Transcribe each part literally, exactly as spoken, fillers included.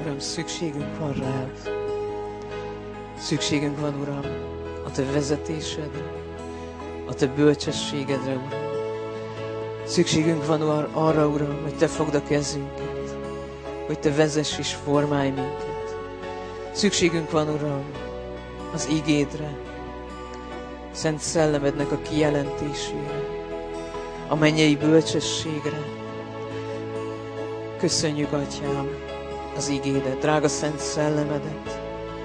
Uram, szükségünk van rád. Szükségünk van, Uram, a Te vezetésedre, a Te bölcsességedre, Uram. Szükségünk van arra, Uram, hogy Te fogd a kezünket, hogy Te vezess és formálj minket. Szükségünk van, Uram, az igédre, Szent Szellemednek a kijelentésére, a mennyei bölcsességre. Köszönjük, Atyám, az igédet, drága Szent Szellemedet.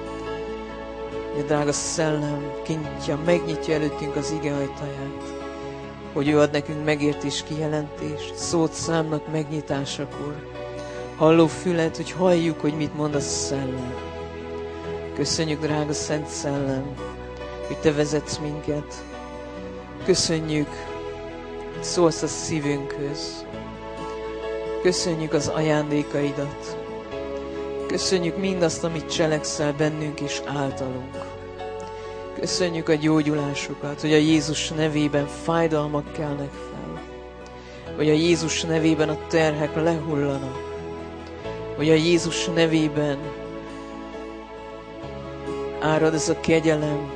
A drága Szellem kintja, megnyitja előttünk az ige ajtaját, hogy ő ad nekünk megértés, kijelentést, szót számnak megnyitásakor. Halló fület, hogy halljuk, hogy mit mond a Szellem. Köszönjük, drága Szent Szellem, hogy Te vezetsz minket. Köszönjük, hogy szólsz a szívünkhöz. Köszönjük az ajándékaidat. Köszönjük mindazt, amit cselekszel bennünk és általunk. Köszönjük a gyógyulásokat, hogy a Jézus nevében fájdalmak kelnek fel. Hogy a Jézus nevében a terhek lehullanak. Hogy a Jézus nevében árad ez a kegyelem.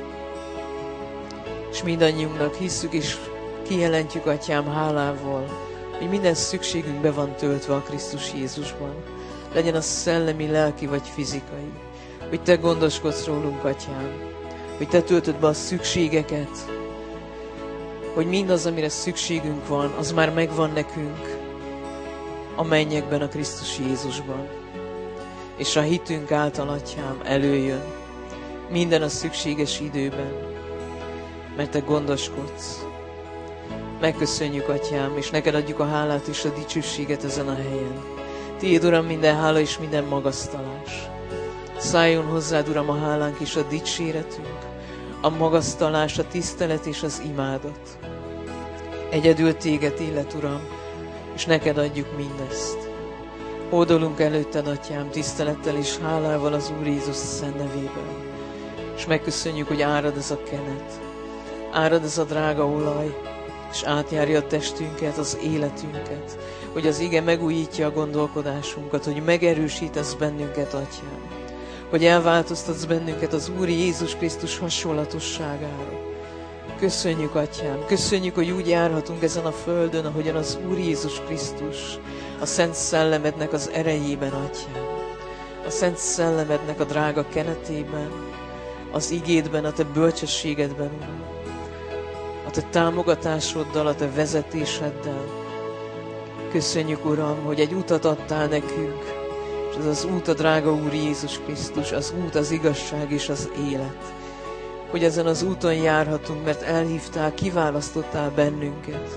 És mindannyiunknak hisszük és kijelentjük, Atyám, hálával, hogy minden szükségünk be van töltve a Krisztus Jézusban. Legyen az szellemi, lelki vagy fizikai. Hogy Te gondoskodsz rólunk, Atyám. Hogy Te töltöd be a szükségeket. Hogy mindaz, amire szükségünk van, az már megvan nekünk a mennyekben, a Krisztus Jézusban. És a hitünk által, Atyám, előjön minden a szükséges időben. Mert Te gondoskodsz. Megköszönjük, Atyám, és neked adjuk a hálát és a dicsőséget ezen a helyen. Tiéd, Uram, minden hála és minden magasztalás. Szálljon hozzád, Uram, a hálánk és a dicséretünk, a magasztalás, a tisztelet és az imádat. Egyedül Téged illet, Uram, és neked adjuk mindezt. Hódolunk előtted, Atyám, tisztelettel és hálával az Úr Jézus szent nevében. És megköszönjük, hogy árad ez a kenet, árad ez a drága olaj, és átjárja a testünket, az életünket, hogy az ige megújítja a gondolkodásunkat, hogy megerősítesz bennünket, Atyám, hogy elváltoztatsz bennünket az Úr Jézus Krisztus hasonlatosságára. Köszönjük, Atyám, köszönjük, hogy úgy járhatunk ezen a földön, ahogyan az Úr Jézus Krisztus, a Szent Szellemednek az erejében, Atyám, a Szent Szellemednek a drága kenetében, az igédben, a Te bölcsességedben, Uram, a Te támogatásoddal, a Te vezetéseddel. Köszönjük, Uram, hogy egy utat adtál nekünk, és ez az út a drága Úr Jézus Krisztus, az út, az igazság és az élet. Hogy ezen az úton járhatunk, mert elhívtál, kiválasztottál bennünket.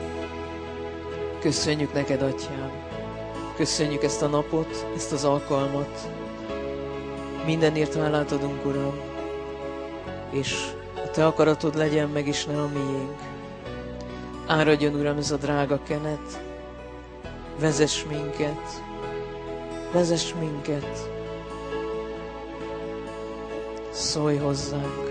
Köszönjük neked, Atyám. Köszönjük ezt a napot, ezt az alkalmat. Mindenért hálát adunk, Uram, és a Te akaratod legyen meg, és ne a miénk. Áradjon, Uram, ez a drága kenet. Vezess minket. Vezess minket. Szólj hozzánk.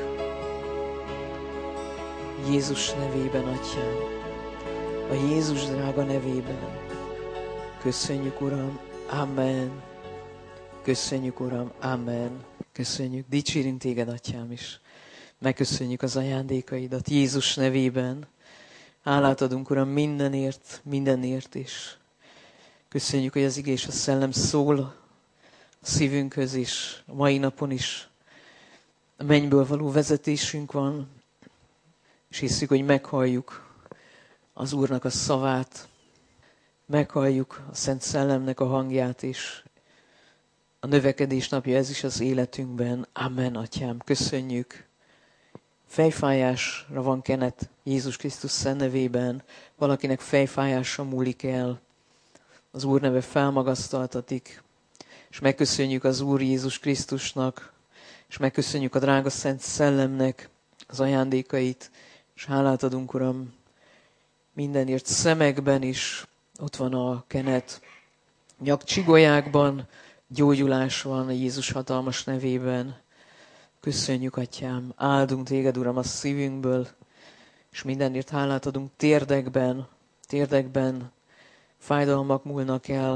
Jézus nevében, Atyám. A Jézus drága nevében. Köszönjük, Uram. Amen. Köszönjük, Uram. Amen. Köszönjük. Dicsérünk Téged, Atyám is. Megköszönjük az ajándékaidat Jézus nevében. Hálát adunk, Uram, mindenért, mindenért is. Köszönjük, hogy az ige és a Szellem szól a szívünkhöz is, a mai napon is. A mennyből való vezetésünk van, és hiszük, hogy meghalljuk az Úrnak a szavát, meghalljuk a Szent Szellemnek a hangját is. A növekedés napja ez is az életünkben. Amen, Atyám. Köszönjük. Fejfájásra van kenet Jézus Krisztus szent nevében. Valakinek fejfájása múlik el. Az Úr neve felmagasztaltatik. És megköszönjük az Úr Jézus Krisztusnak, és megköszönjük a drága Szent Szellemnek az ajándékait, és hálát adunk, Uram, mindenért. Szemekben is ott van a kenet. Nyakcsigolyákban gyógyulás van a Jézus hatalmas nevében. Köszönjük, Atyám, áldunk Téged, Uram, a szívünkből, és mindenért hálát adunk térdekben, térdekben fájdalmak múlnak el,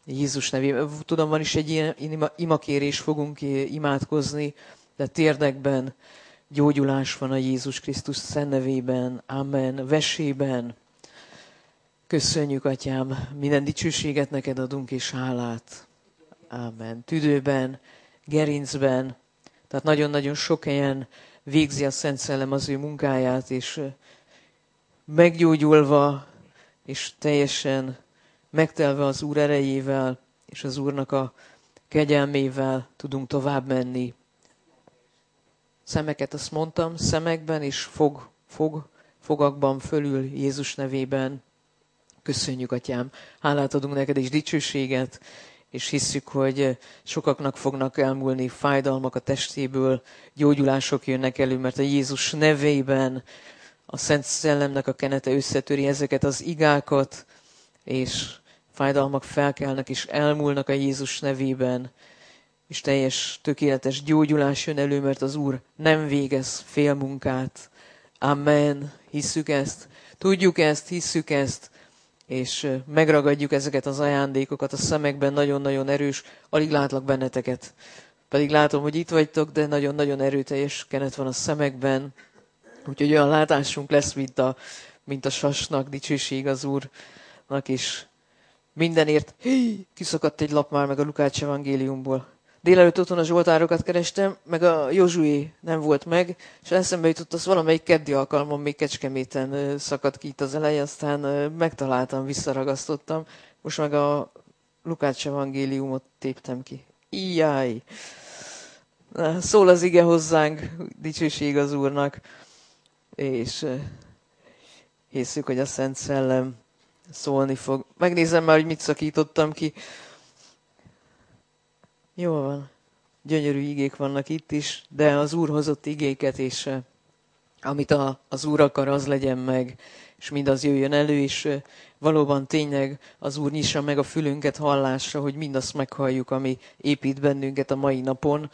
Jézus nevében. Tudom, van is egy ilyen imakérés, fogunk imádkozni, de térdekben gyógyulás van a Jézus Krisztus szent nevében. Amen. Vesében. Köszönjük, Atyám, minden dicsőséget neked adunk és hálát. Amen. Tüdőben, gerincben, tehát nagyon-nagyon sok helyen végzi a Szent Szellem az ő munkáját, és meggyógyulva, és teljesen megtelve az Úr erejével, és az Úrnak a kegyelmével tudunk tovább menni. Szemeket azt mondtam, szemekben és fog, fog, fogakban fölül Jézus nevében. Köszönjük, Atyám, hálát adunk neked és dicsőséget, és hisszük, hogy sokaknak fognak elmúlni fájdalmak a testéből, gyógyulások jönnek elő, mert a Jézus nevében a Szent Szellemnek a kenete összetöri ezeket az igákat, és fájdalmak felkelnek és elmúlnak a Jézus nevében, és teljes, tökéletes gyógyulás jön elő, mert az Úr nem végez félmunkát. Amen. Hisszük ezt, tudjuk ezt, hisszük ezt, és megragadjuk ezeket az ajándékokat a szemekben, nagyon-nagyon erős, alig látlak benneteket. Pedig látom, hogy itt vagytok, de nagyon-nagyon erőteljes kenet van a szemekben. Úgyhogy olyan látásunk lesz, mint a, mint a sasnak, dicsőség az Úrnak is. Mindenért, hí, kiszakadt egy lap már meg a Lukács evangéliumból. Délelőtt otthon a zsoltárokat kerestem, meg a Józsué nem volt meg, és eszembe jutott, az valamelyik keddi alkalmon még Kecskeméten szakadt ki itt az eleje, aztán megtaláltam, visszaragasztottam. Most meg a Lukács evangéliumot téptem ki. Ijjáj! Szól az ige hozzánk, dicsőség az Úrnak, és hiszük, hogy a Szent Szellem szólni fog. Megnézem már, hogy mit szakítottam ki. Jó van, gyönyörű igék vannak itt is, de az Úr hozott igéket, és amit a, az Úr akar, az legyen meg, és mindaz jöjjön elő, és valóban tényleg az Úr nyissa meg a fülünket hallásra, hogy mindazt meghalljuk, ami épít bennünket a mai napon,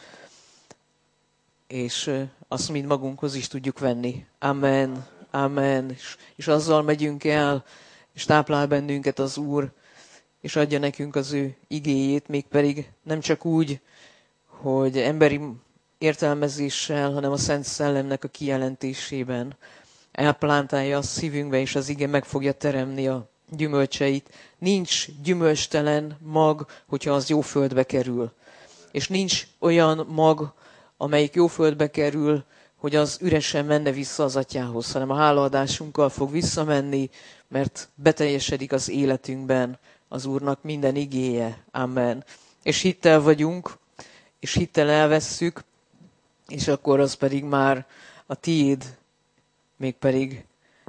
és azt mind magunkhoz is tudjuk venni. Amen, amen, és, és azzal megyünk el, és táplál bennünket az Úr, és adja nekünk az ő igéjét, mégpedig nem csak úgy, hogy emberi értelmezéssel, hanem a Szent Szellemnek a kijelentésében elplántálja a szívünkbe, és az ige meg fogja teremni a gyümölcseit. Nincs gyümölcstelen mag, hogyha az jó földbe kerül. És nincs olyan mag, amelyik jó földbe kerül, hogy az üresen menne vissza az Atyához, hanem a hálaadásunkkal fog visszamenni, mert beteljesedik az életünkben az Úrnak minden igéje. Amen. És hittel vagyunk, és hittel elvesszük, és akkor az pedig már a tiéd, mégpedig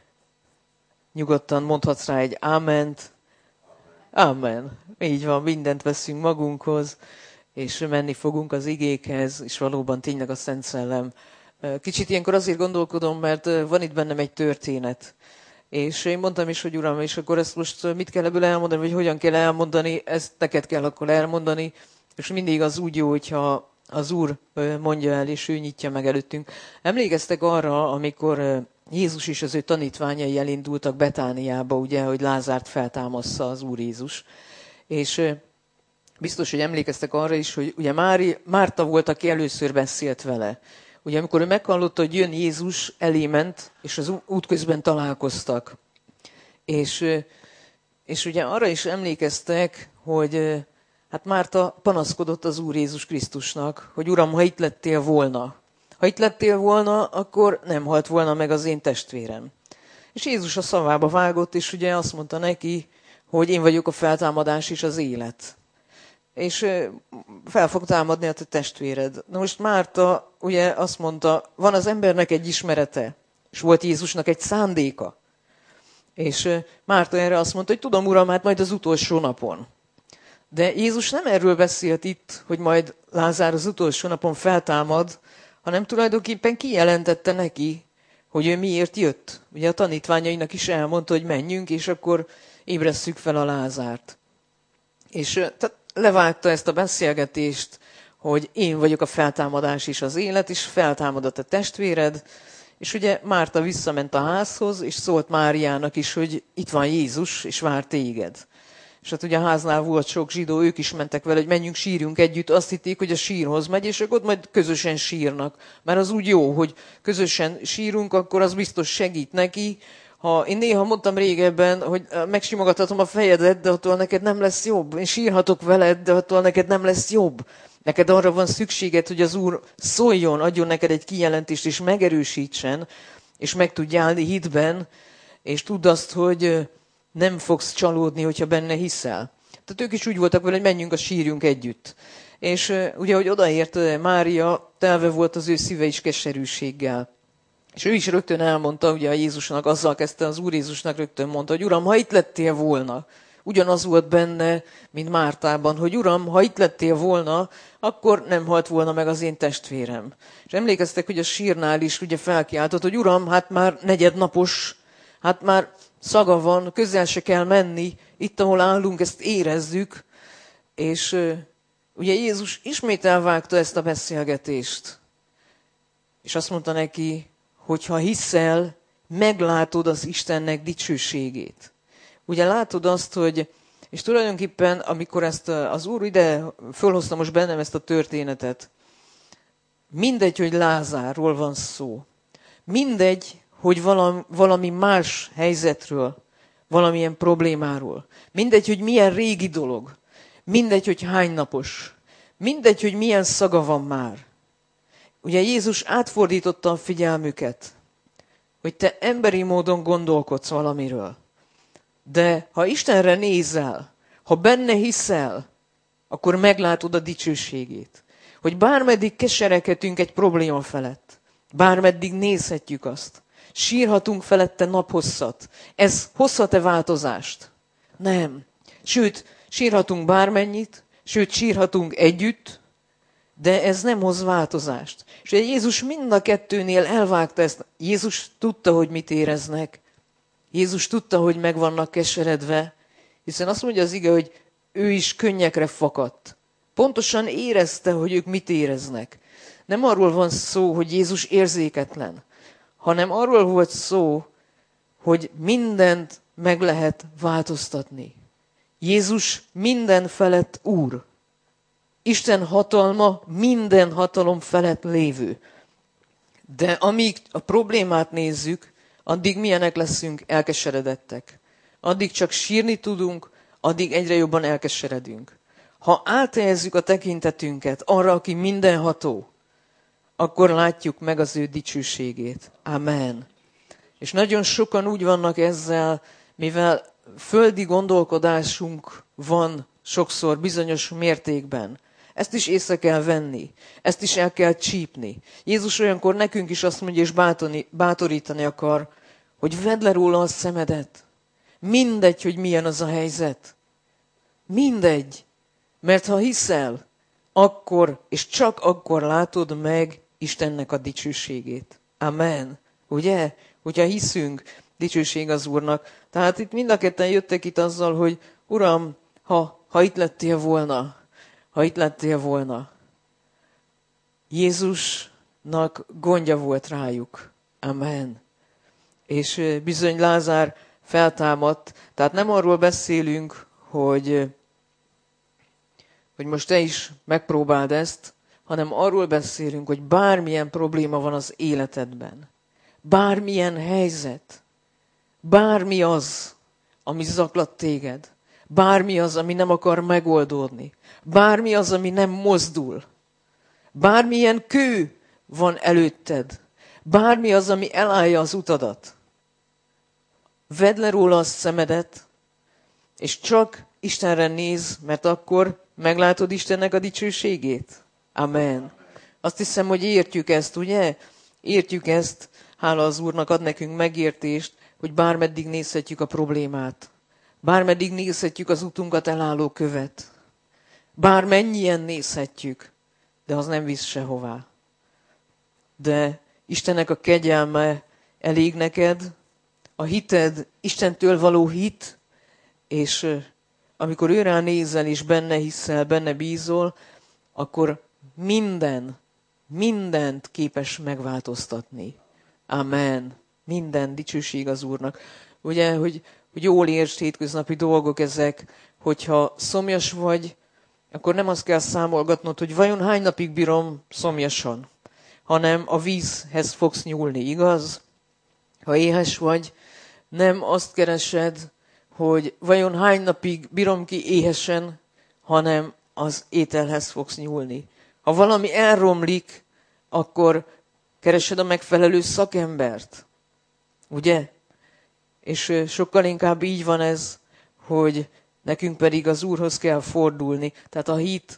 nyugodtan mondhatsz rá egy áment. Amen. Így van, mindent veszünk magunkhoz, és menni fogunk az igékhez, és valóban tényleg a Szent Szellem. Kicsit ilyenkor azért gondolkodom, mert van itt bennem egy történet. És én mondtam is, hogy Uram, és akkor ezt most mit kell ebből elmondani, vagy hogyan kell elmondani, ezt neked kell akkor elmondani. És mindig az úgy jó, hogyha az Úr mondja el, és ő nyitja meg előttünk. Emlékeztek arra, amikor Jézus és az ő tanítványai elindultak Betániába, ugye, hogy Lázárt feltámassza az Úr Jézus. És biztos, hogy emlékeztek arra is, hogy ugye Mári, Márta volt, aki először beszélt vele. Ugye amikor ő meghallotta, hogy jön Jézus, elé ment, és az útközben találkoztak. És, és ugye arra is emlékeztek, hogy hát Márta panaszkodott az Úr Jézus Krisztusnak, hogy Uram, ha itt lettél volna. Ha itt lettél volna, akkor nem halt volna meg az én testvérem. És Jézus a szavába vágott, és ugye azt mondta neki, hogy én vagyok a feltámadás és az élet. És fel fog támadni a te testvéred. Na most Márta ugye azt mondta, van az embernek egy ismerete, és volt Jézusnak egy szándéka. És Márta erre azt mondta, hogy tudom, Uram, hát majd az utolsó napon. De Jézus nem erről beszélt itt, hogy majd Lázár az utolsó napon feltámad, hanem tulajdonképpen kijelentette neki, hogy ő miért jött. Ugye a tanítványainak is elmondta, hogy menjünk, és akkor ébresszük fel a Lázárt. És tehát levágta ezt a beszélgetést, hogy én vagyok a feltámadás és az élet, és feltámadott a testvéred, és ugye Márta visszament a házhoz, és szólt Máriának is, hogy itt van Jézus, és vár téged. És hát ugye a háznál volt sok zsidó, ők is mentek vele, hogy menjünk, sírjunk együtt. Azt hitték, hogy a sírhoz megy, és akkor ott majd közösen sírnak. Mert az úgy jó, hogy közösen sírunk, akkor az biztos segít neki. Ha én néha mondtam régebben, hogy megsimogathatom a fejedet, de attól neked nem lesz jobb. Én sírhatok veled, de attól neked nem lesz jobb. Neked arra van szükséged, hogy az Úr szóljon, adjon neked egy kijelentést, és megerősítsen, és meg tudj állni hitben, és tudd azt, hogy nem fogsz csalódni, hogyha benne hiszel. Tehát ők is úgy voltak vele, hogy menjünk, a sírjunk együtt. És ugye, hogy odaért Mária, telve volt az ő szíve is keserűséggel. És ő is rögtön elmondta, ugye a Jézusnak, azzal kezdte az Úr Jézusnak rögtön mondta, hogy Uram, ha itt lettél volna, ugyanaz volt benne, mint Mártában, hogy Uram, ha itt lettél volna, akkor nem halt volna meg az én testvérem. És emlékeztek, hogy a sírnál is ugye felkiáltott, hogy Uram, hát már negyednapos, hát már szaga van, közel se kell menni, itt, ahol állunk, ezt érezzük. És uh, ugye Jézus ismét elvágta ezt a beszélgetést. És azt mondta neki, hogy ha hiszel, meglátod az Istennek dicsőségét. Ugye látod azt, hogy, és tulajdonképpen, amikor ezt az Úr ide fölhozta most bennem ezt a történetet, mindegy, hogy Lázárról van szó. Mindegy, hogy valami, valami más helyzetről, valamilyen problémáról. Mindegy, hogy milyen régi dolog. Mindegy, hogy hány napos. Mindegy, hogy milyen szaga van már. Ugye Jézus átfordította a figyelmüket, hogy te emberi módon gondolkodsz valamiről. De ha Istenre nézel, ha benne hiszel, akkor meglátod a dicsőségét. Hogy bármeddig keserekedünk egy probléma felett, bármeddig nézhetjük azt, sírhatunk felette naphosszat. Ez hozhat-e változást? Nem. Sőt, sírhatunk bármennyit, sőt, sírhatunk együtt, de ez nem hoz változást. És Jézus mind a kettőnél elvágta ezt. Jézus tudta, hogy mit éreznek. Jézus tudta, hogy meg vannak keseredve, hiszen azt mondja az ige, hogy ő is könnyekre fakadt. Pontosan érezte, hogy ők mit éreznek. Nem arról van szó, hogy Jézus érzéketlen, hanem arról volt szó, hogy mindent meg lehet változtatni. Jézus minden felett Úr. Isten hatalma minden hatalom felett lévő. De amíg a problémát nézzük, addig milyenek leszünk? Elkeseredettek. Addig csak sírni tudunk, addig egyre jobban elkeseredünk. Ha áthelyezzük a tekintetünket arra, aki mindenható, akkor látjuk meg az ő dicsőségét. Amen. És nagyon sokan úgy vannak ezzel, mivel földi gondolkodásunk van sokszor bizonyos mértékben. Ezt is észre kell venni, ezt is el kell csípni. Jézus olyankor nekünk is azt mondja, és bátorítani, bátorítani akar, hogy vedd le róla a szemedet. Mindegy, hogy milyen az a helyzet. Mindegy. Mert ha hiszel, akkor, és csak akkor látod meg Istennek a dicsőségét. Amen. Ugye? Hogyha hiszünk, dicsőség az Úrnak. Tehát itt mind a ketten jöttek itt azzal, hogy Uram, ha, ha itt lettél volna, ha itt lettél volna. Jézusnak gondja volt rájuk. Amen. És bizony Lázár feltámadt. Tehát nem arról beszélünk, hogy, hogy most te is megpróbáld ezt, hanem arról beszélünk, hogy bármilyen probléma van az életedben. Bármilyen helyzet. Bármi az, ami zaklat téged. Bármi az, ami nem akar megoldódni. Bármi az, ami nem mozdul. Bármilyen kő van előtted. Bármi az, ami elállja az utadat. Vedd le róla a szemedet, és csak Istenre néz, mert akkor meglátod Istennek a dicsőségét. Amen. Azt hiszem, hogy értjük ezt, ugye? Értjük ezt, hála az Úrnak ad nekünk megértést, hogy bármeddig nézhetjük a problémát. Bármeddig nézhetjük az utunkat elálló követ. Bármennyien nézhetjük, de az nem visz sehová. De Istennek a kegyelme elég neked, a hited, Istentől való hit, és amikor őre nézel és benne hiszel, benne bízol, akkor minden, mindent képes megváltoztatni. Amen. Minden dicsőség az Úrnak. Ugye, hogy, hogy jól értsd, hétköznapi dolgok ezek, hogyha szomjas vagy, akkor nem azt kell számolgatnod, hogy vajon hány napig bírom szomjasan, hanem a vízhez fogsz nyúlni, igaz? Ha éhes vagy, nem azt keresed, hogy vajon hány napig bírom ki éhesen, hanem az ételhez fogsz nyúlni. Ha valami elromlik, akkor keresed a megfelelő szakembert. Ugye? És sokkal inkább így van ez, hogy nekünk pedig az Úrhoz kell fordulni. Tehát a hit,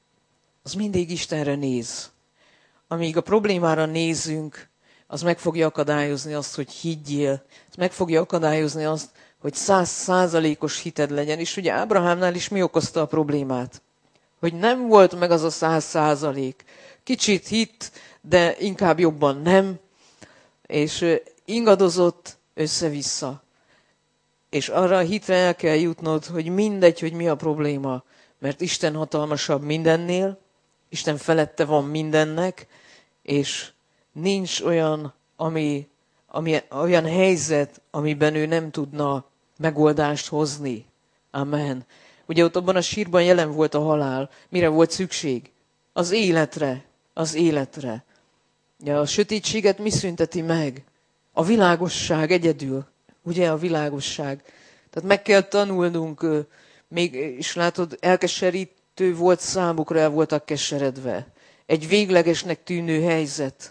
az mindig Istenre néz. Amíg a problémára nézünk, az meg fogja akadályozni azt, hogy higgyél. Az meg fogja akadályozni azt, hogy száz százalékos hited legyen. És ugye Ábrahámnál is mi okozta a problémát? Hogy nem volt meg az a száz százalék. Kicsit hitt, de inkább jobban nem. És ingadozott össze-vissza. És arra a hitre el kell jutnod, hogy mindegy, hogy mi a probléma. Mert Isten hatalmasabb mindennél, Isten felette van mindennek, és nincs olyan, ami, ami, olyan helyzet, amiben ő nem tudna megoldást hozni. Amen. Ugye ott abban a sírban jelen volt a halál. Mire volt szükség? Az életre. Az életre. Ja, a sötétséget mi szünteti meg? A világosság egyedül. Ugye a világosság. Tehát meg kell tanulnunk, még, és látod, elkeserítő volt számukra, el voltak keseredve. Egy véglegesnek tűnő helyzet.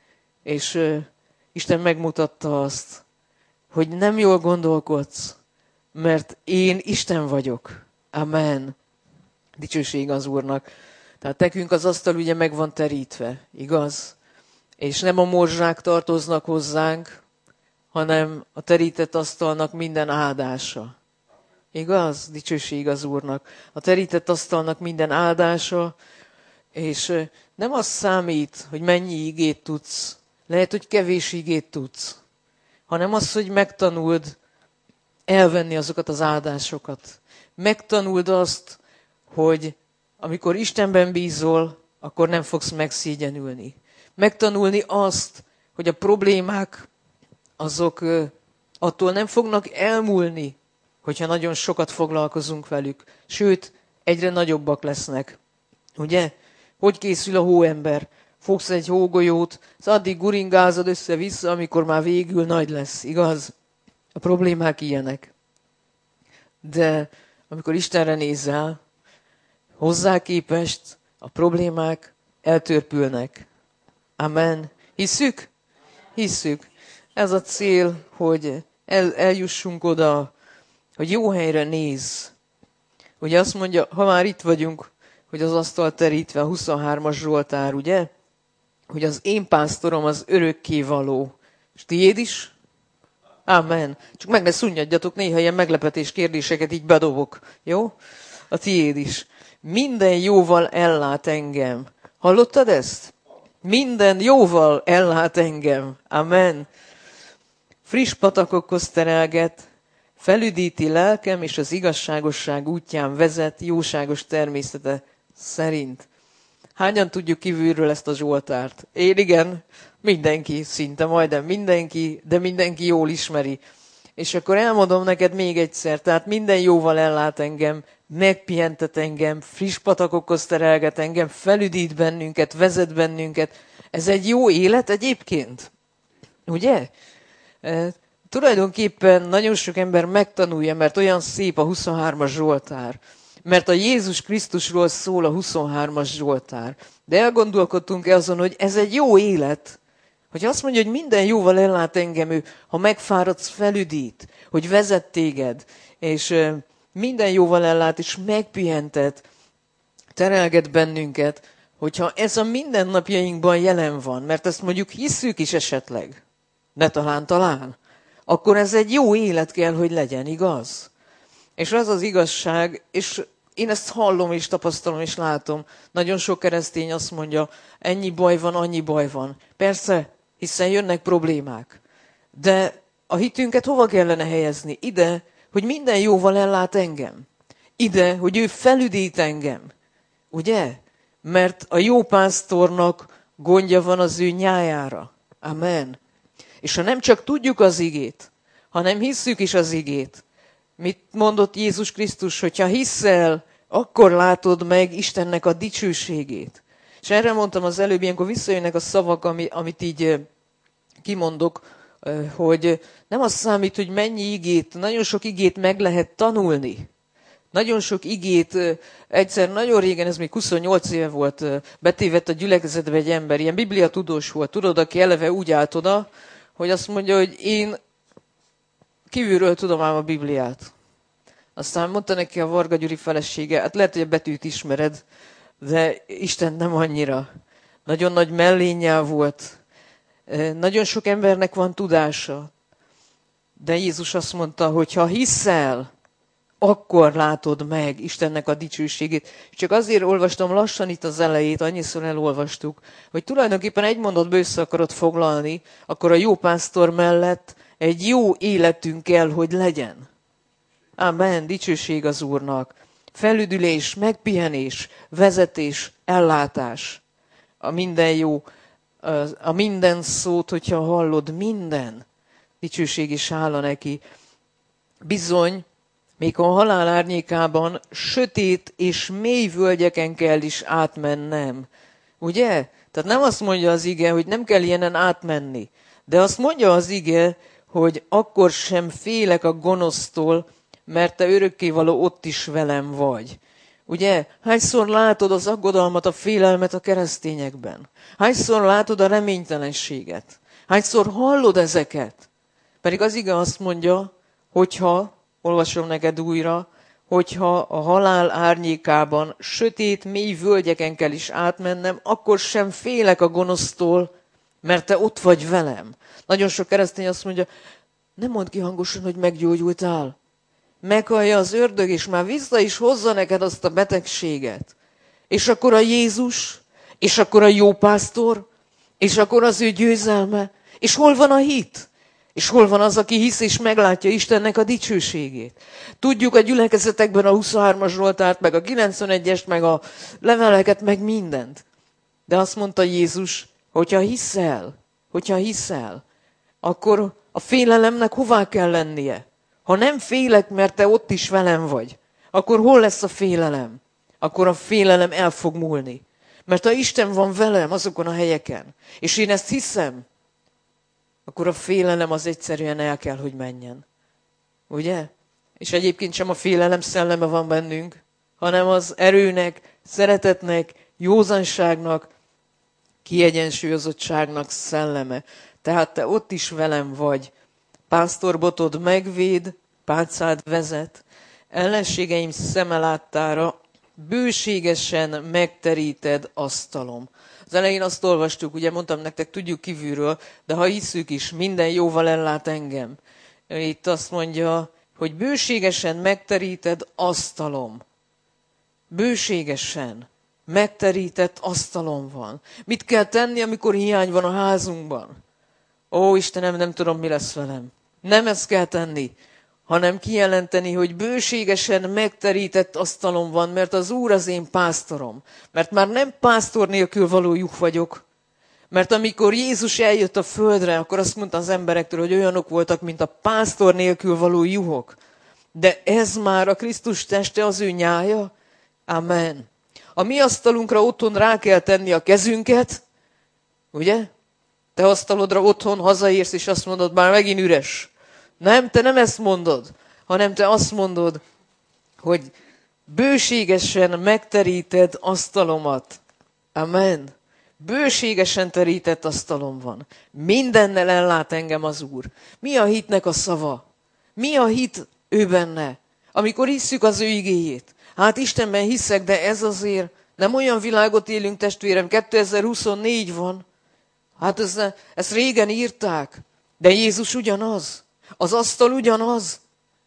És uh, Isten megmutatta azt, hogy nem jól gondolkodsz, mert én Isten vagyok. Amen. Dicsőség az Úrnak. Tehát nekünk az asztal ugye meg van terítve, igaz? És nem a morzsák tartoznak hozzánk, hanem a terített asztalnak minden áldása. Igaz? Dicsőség az Úrnak. A terített asztalnak minden áldása, és nem az számít, hogy mennyi igét tudsz. Lehet, hogy kevés igét tudsz. Hanem az, hogy megtanuld elvenni azokat az áldásokat. Megtanuld azt, hogy amikor Istenben bízol, akkor nem fogsz megszégyenülni. Megtanulni azt, hogy a problémák azok attól nem fognak elmúlni, hogyha nagyon sokat foglalkozunk velük. Sőt, egyre nagyobbak lesznek. Ugye? Hogy készül a hóember? Fogsz egy hógolyót, az addig guringázod össze-vissza, amikor már végül nagy lesz. Igaz? A problémák ilyenek. De amikor Istenre nézel, hozzá képest a problémák eltörpülnek. Amen. Hisszük? Hisszük. Ez a cél, hogy el, eljussunk oda, hogy jó helyre néz. Ugye azt mondja, ha már itt vagyunk, hogy az asztal terítve, a huszonhármas Zsoltár, ugye? Hogy az én pásztorom az örökkévaló. És tiéd is? Amen. Csak meg ne szunnyadjatok, néha ilyen meglepetés kérdéseket így bedobok. Jó? A tiéd is. Minden jóval ellát engem. Hallottad ezt? Minden jóval ellát engem. Amen. Friss patakokhoz terelget, felüdíti lelkem, és az igazságosság útján vezet, jóságos természete szerint. Hányan tudjuk kívülről ezt a Zsoltárt? Én igen, mindenki, szinte majdnem mindenki, de mindenki jól ismeri. És akkor elmondom neked még egyszer, tehát minden jóval ellát engem, megpihentet engem, friss patakokhoz terelget engem, felüdít bennünket, vezet bennünket. Ez egy jó élet egyébként, ugye? E, tulajdonképpen nagyon sok ember megtanulja, mert olyan szép a huszonhármas Zsoltár. Mert a Jézus Krisztusról szól a huszonhármas Zsoltár. De elgondolkodtunk-e azon, hogy ez egy jó élet? Hogy azt mondja, hogy minden jóval ellát engem ő, ha megfáradsz, felüdít, hogy vezet téged, és e, minden jóval ellát, és megpihentet, terelget bennünket, hogyha ez a mindennapjainkban jelen van, mert ezt mondjuk hisszük is esetleg, de talán, talán, akkor ez egy jó élet kell, hogy legyen, igaz? És az az igazság, és én ezt hallom, és tapasztalom, és látom, nagyon sok keresztény azt mondja, ennyi baj van, annyi baj van. Persze, hiszen jönnek problémák. De a hitünket hova kellene helyezni? Ide, hogy minden jóval ellát engem. Ide, hogy ő felüdít engem. Ugye? Mert a jó pásztornak gondja van az ő nyájára. Amen. És ha nem csak tudjuk az igét, hanem hisszük is az igét, Mit mondott Jézus Krisztus, hogyha hiszel, akkor látod meg Istennek a dicsőségét. És erre mondtam az előbb, ilyenkor visszajönnek a szavak, amit így kimondok, hogy nem az számít, hogy mennyi igét, nagyon sok igét meg lehet tanulni. Nagyon sok igét, egyszer nagyon régen, ez még huszonnyolc éve volt, betévett a gyülekezetbe egy ember, ilyen bibliatudós volt, tudod, aki eleve úgy állt oda, hogy azt mondja, hogy én kívülről tudom ám a Bibliát. Aztán mondta neki a Varga Gyuri felesége, hát lehet, hogy a betűt ismered, de Isten nem annyira. Nagyon nagy mellényel volt. Nagyon sok embernek van tudása. De Jézus azt mondta, hogy ha hiszel, akkor látod meg Istennek a dicsőségét. Csak azért olvastam lassan itt az elejét, annyiszor elolvastuk, hogy tulajdonképpen egy mondatba össze akarod foglalni, akkor a jó pásztor mellett egy jó életünk kell, hogy legyen. Amen, dicsőség az Úrnak. Felüdülés, megpihenés, vezetés, ellátás. A minden jó, a minden szót, hogyha hallod, minden dicsőség is hála neki. Bizony, még a halál árnyékában sötét és mély völgyeken kell is átmennem. Ugye? Tehát nem azt mondja az ige, hogy nem kell ilyenen átmenni. De azt mondja az ige, hogy akkor sem félek a gonosztól, mert te örökkévaló ott is velem vagy. Ugye? Hányszor látod az aggodalmat, a félelmet a keresztényekben? Hányszor látod a reménytelenséget? Hányszor hallod ezeket? Pedig az ige azt mondja, hogyha, olvasom neked újra, hogyha a halál árnyékában sötét, mély völgyeken kell is átmennem, akkor sem félek a gonosztól, mert te ott vagy velem. Nagyon sok keresztény azt mondja, nem mondd ki hangosan, hogy meggyógyultál. Meghallja az ördög, és már vissza is hozza neked azt a betegséget. És akkor a Jézus, és akkor a jó pásztor, és akkor az ő győzelme. És hol van a hit? És hol van az, aki hisz és meglátja Istennek a dicsőségét? Tudjuk a gyülekezetekben a huszonhármas Zsoltárt, meg a kilencvenegyest, meg a leveleket, meg mindent. De azt mondta Jézus, hogyha hiszel, hogyha hiszel, akkor a félelemnek hová kell lennie? Ha nem félek, mert te ott is velem vagy, akkor hol lesz a félelem? Akkor a félelem el fog múlni. Mert ha Isten van velem azokon a helyeken, és én ezt hiszem, akkor a félelem az egyszerűen el kell, hogy menjen. Ugye? És egyébként sem a félelem szelleme van bennünk, hanem az erőnek, szeretetnek, józanságnak, kiegyensúlyozottságnak szelleme. Tehát te ott is velem vagy. Pásztorbotod megvéd, pálcád vezet, ellenségeim szeme láttára bőségesen megteríted asztalom. Az elején azt olvastuk, ugye mondtam nektek, tudjuk kívülről, de ha hiszük is, minden jóval ellát engem. Itt azt mondja, hogy bőségesen megteríted asztalom. Bőségesen megterített asztalom van. Mit kell tenni, amikor hiány van a házunkban? Ó, Istenem, nem tudom, mi lesz velem. Nem ezt kell tenni, hanem kijelenteni, hogy bőségesen megterített asztalom van, mert az Úr az én pásztorom. Mert már nem pásztor nélkül való juh vagyok. Mert amikor Jézus eljött a földre, akkor azt mondta az emberektől, hogy olyanok voltak, mint a pásztor nélkül való juhok. De ez már a Krisztus teste, az ő nyája. Amen. A mi asztalunkra otthon rá kell tenni a kezünket, ugye? Te asztalodra otthon hazaérsz, és azt mondod, már megint üres. Nem, te nem ezt mondod, hanem te azt mondod, hogy bőségesen megteríted asztalomat. Amen. Bőségesen terített asztalom van. Mindennel ellát engem az Úr. Mi a hitnek a szava? Mi a hit ő benne? Amikor hisszük az ő igéjét. Hát Istenben hiszek, de ez azért nem olyan világot élünk, testvérem, kétezer-huszonnégy van. Hát ezt, ezt régen írták, de Jézus ugyanaz. Az asztal ugyanaz.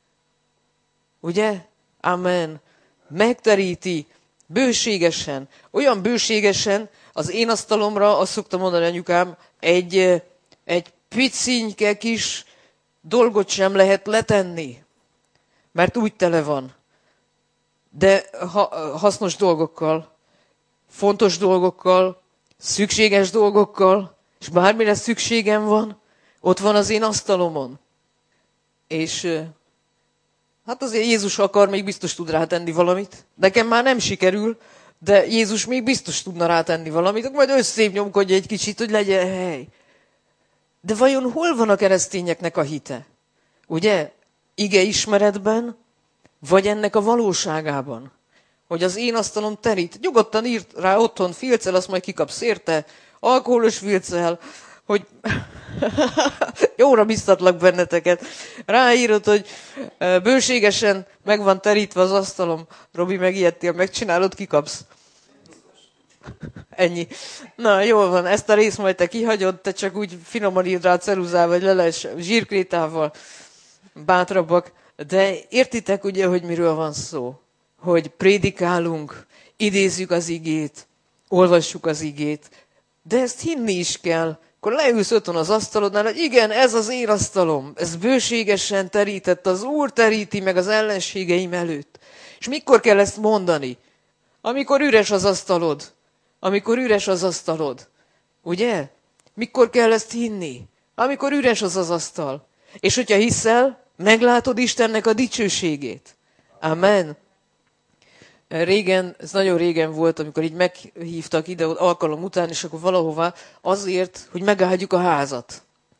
Ugye? Amen. Megteríti bőségesen. Olyan bőségesen, az én asztalomra, azt szoktam mondani anyukám, egy, egy picinke kis dolgot sem lehet letenni. Mert úgy tele van. De ha, hasznos dolgokkal, fontos dolgokkal, szükséges dolgokkal, és bármire szükségem van, ott van az én asztalomon. És Hát azért Jézus akar, még biztos tud rátenni valamit. Nekem már nem sikerül, de Jézus még biztos tudna rátenni valamit. Majd összép nyomkodja egy kicsit, hogy legyen hely. De vajon hol van a keresztényeknek a hite? Ugye? Ige ismeretben, vagy ennek a valóságában? Hogy az én asztalom terít. Nyugodtan írt rá otthon filccel, azt majd kikapsz érte, alkoholos filccel, hogy jóra biztatlak benneteket. Ráírod, hogy bőségesen meg van terítve az asztalom. Robi, megijedtél, megcsinálod, kikapsz. Ennyi. Na, jól van, ezt a részt majd te kihagyod, te csak úgy finoman írd rá ceruzával, vagy leles zsírkrétával, bátrabbak. De értitek ugye, hogy miről van szó? Hogy prédikálunk, idézzük az igét, olvassuk az igét, de ezt hinni is kell. Akkor leülsz otthon az asztalodnál, hogy igen, ez az én asztalom, ez bőségesen terített, az Úr teríti meg az ellenségeim előtt. És mikor kell ezt mondani? Amikor üres az asztalod. Amikor üres az asztalod. Ugye? Mikor kell ezt hinni? Amikor üres az az asztal. És hogyha hiszel, meglátod Istennek a dicsőségét. Amen. Régen, ez nagyon régen volt, amikor így meghívtak ide alkalom után, és akkor valahová azért, hogy megáldjuk a házat.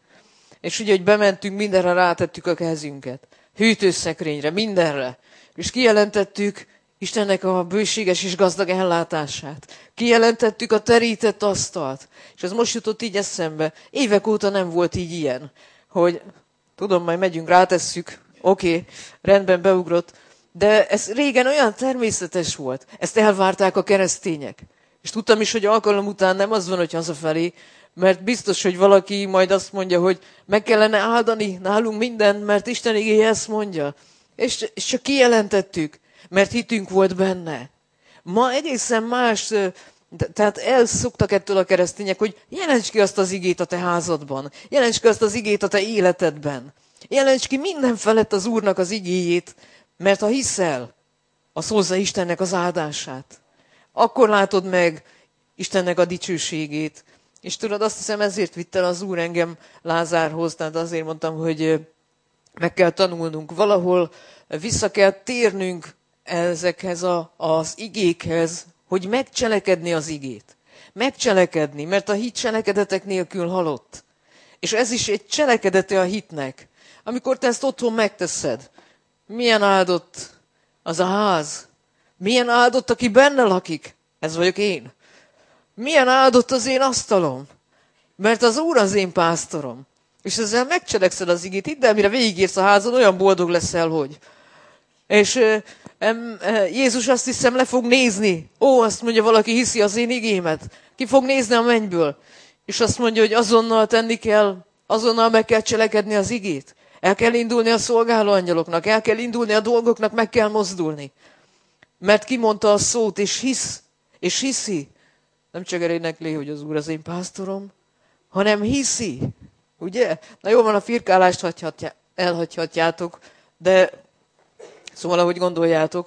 És ugye, hogy bementünk, mindenre rátettük a kezünket. Hűtőszekrényre, mindenre. És kijelentettük Istennek a bőséges és gazdag ellátását. Kijelentettük a terített asztalt. És ez most jutott így eszembe. Évek óta nem volt így ilyen, hogy tudom, majd megyünk, rátesszük, oké, okay, rendben, beugrott. De ez régen olyan természetes volt. Ezt elvárták a keresztények. És tudtam is, hogy alkalom után nem az van, hogy hazafelé, mert biztos, hogy valaki majd azt mondja, hogy meg kellene áldani nálunk mindent, mert Isten igéje ezt mondja. És, és csak kijelentettük, mert hitünk volt benne. Ma egészen más, tehát elszoktak ettől a keresztények, hogy jelentsd ki azt az igét a te házadban, jelentsd ki azt az igét a te életedben, jelentsd ki minden felett az Úrnak az igéjét, mert ha hiszel, az hozza Istennek az áldását. Akkor látod meg Istennek a dicsőségét. És tudod, azt hiszem, ezért vitt el az Úr engem Lázárhoz, tehát azért mondtam, hogy meg kell tanulnunk. Valahol vissza kell térnünk ezekhez a, az igékhez, hogy megcselekedni az igét. Megcselekedni, mert a hit cselekedetek nélkül halott. És ez is egy cselekedete a hitnek. Amikor te ezt otthon megteszed, milyen áldott az a ház? Milyen áldott, aki benne lakik? Ez vagyok én. Milyen áldott az én asztalom? Mert az Úr az én pásztorom. És ezzel megcselekszed az igét. Hidd el, mire végigérsz a házon, olyan boldog leszel, hogy. És em, Jézus azt hiszem le fog nézni. Ó, azt mondja, valaki hiszi az én igémet. Ki fog nézni a mennyből. És azt mondja, hogy azonnal tenni kell, azonnal meg kell cselekedni az igét. El kell indulni a szolgáló angyaloknak, el kell indulni a dolgoknak, meg kell mozdulni. Mert kimondta a szót, és hisz, és hiszi. Nem csak elénekli, hogy az Úr az én pásztorom, hanem hiszi. Ugye? Na jó van, a firkálást elhagyhatjátok, de szóval, ahogy gondoljátok,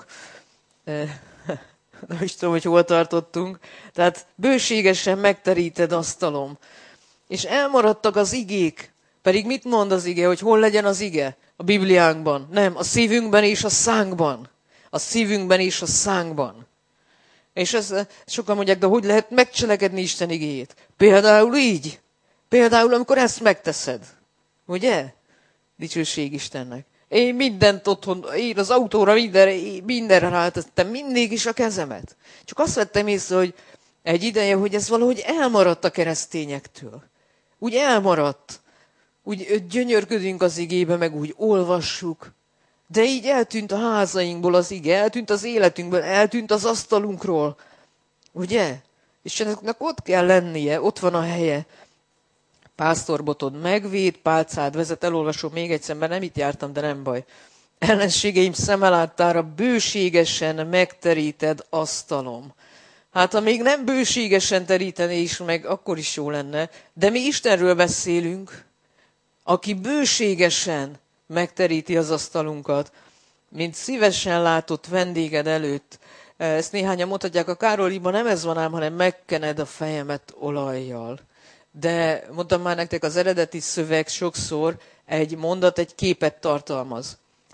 nem is tudom, hogy hol tartottunk, tehát bőségesen megteríted asztalom. És elmaradtak az igék. Pedig mit mond az ige, hogy hol legyen az ige? A Bibliánkban. Nem, a szívünkben és a szánkban. A szívünkben és a szánkban. És ez, sokan mondják, de hogy lehet megcselekedni Isten igéjét? Például így. Például, amikor ezt megteszed. Ugye? Dicsőség Istennek. Én mindent otthon, én az autóra mindenre, mindenre rátettem, mindig is a kezemet. Csak azt vettem észre, hogy egy ideje, hogy ez valahogy elmaradt a keresztényektől. Úgy elmaradt. Úgy gyönyörködünk az igébe, meg úgy olvassuk. De így eltűnt a házainkból az ige, eltűnt az életünkből, eltűnt az asztalunkról. Ugye? És ennek ott kell lennie, ott van a helye. Pásztorbotod megvéd, pálcád vezet, elolvasom még egyszer, mert nem itt jártam, de nem baj. Ellenségeim szemeláttára bőségesen megteríted asztalom. Hát ha még nem bőségesen terítené is meg, akkor is jó lenne. De mi Istenről beszélünk, aki bőségesen megteríti az asztalunkat, mint szívesen látott vendéged előtt. Ezt néhányan mondhatják, a Károliban nem ez van ám, hanem megkened a fejemet olajjal. De mondtam már nektek, az eredeti szöveg sokszor egy mondat, egy képet tartalmaz.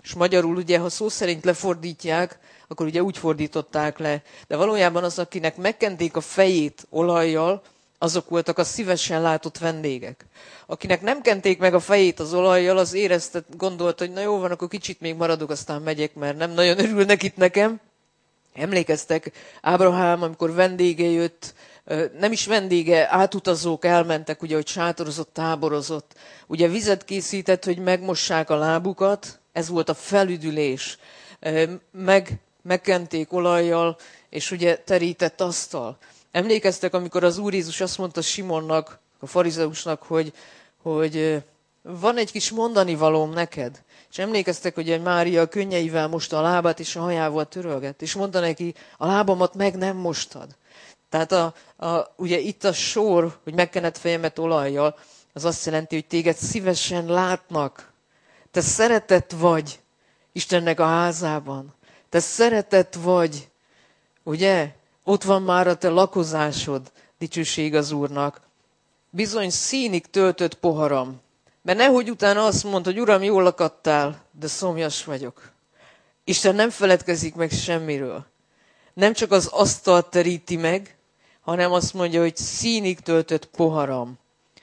És magyarul ugye, ha szó szerint lefordítják, akkor ugye úgy fordították le. De valójában az, akinek megkenték a fejét olajjal, azok voltak a szívesen látott vendégek. Akinek nem kenték meg a fejét az olajjal, az érezte, gondolta, hogy na jó van, akkor kicsit még maradok, aztán megyek, mert nem nagyon örülnek itt nekem. Emlékeztek, Ábrahám, amikor vendége jött, nem is vendége, átutazók elmentek, ugye, hogy sátorozott, táborozott. Ugye vizet készített, hogy megmossák a lábukat, ez volt a felüdülés. Meg, megkenték olajjal, és ugye terített asztal. Emlékeztek, amikor az Úr Jézus azt mondta Simonnak, a farizeusnak, hogy, hogy van egy kis mondani valóm neked. És emlékeztek, hogy Mária a könnyeivel mosta a lábát, és a hajával törölgett. És mondta neki, a lábamat meg nem mostad. Tehát a, a, ugye itt a sor, hogy megkened fejemet olajjal, az azt jelenti, hogy téged szívesen látnak. Te szeretett vagy Istennek a házában. Te szeretett vagy, ugye? Ott van már a te lakozásod, dicsőség az Úrnak. Bizony színig töltött poharam. Mert nehogy utána azt mondta, hogy Uram, jól lakadtál, de szomjas vagyok. Isten nem feledkezik meg semmiről. Nem csak az asztalt teríti meg, hanem azt mondja, hogy színig töltött poharam.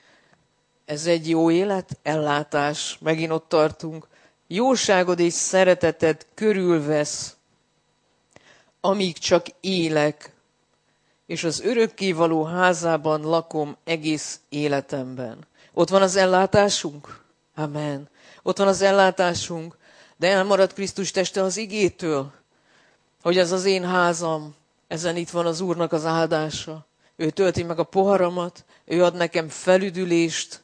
Ez egy jó élet, ellátás, megint ott tartunk. Jóságod és szereteted körülvesz, amíg csak élek, és az örökkévaló házában lakom egész életemben. Ott van az ellátásunk? Amen. Ott van az ellátásunk, de elmarad Krisztus teste az igétől, hogy ez az én házam, ezen itt van az Úrnak az áldása. Ő tölti meg a poharamat, ő ad nekem felüdülést,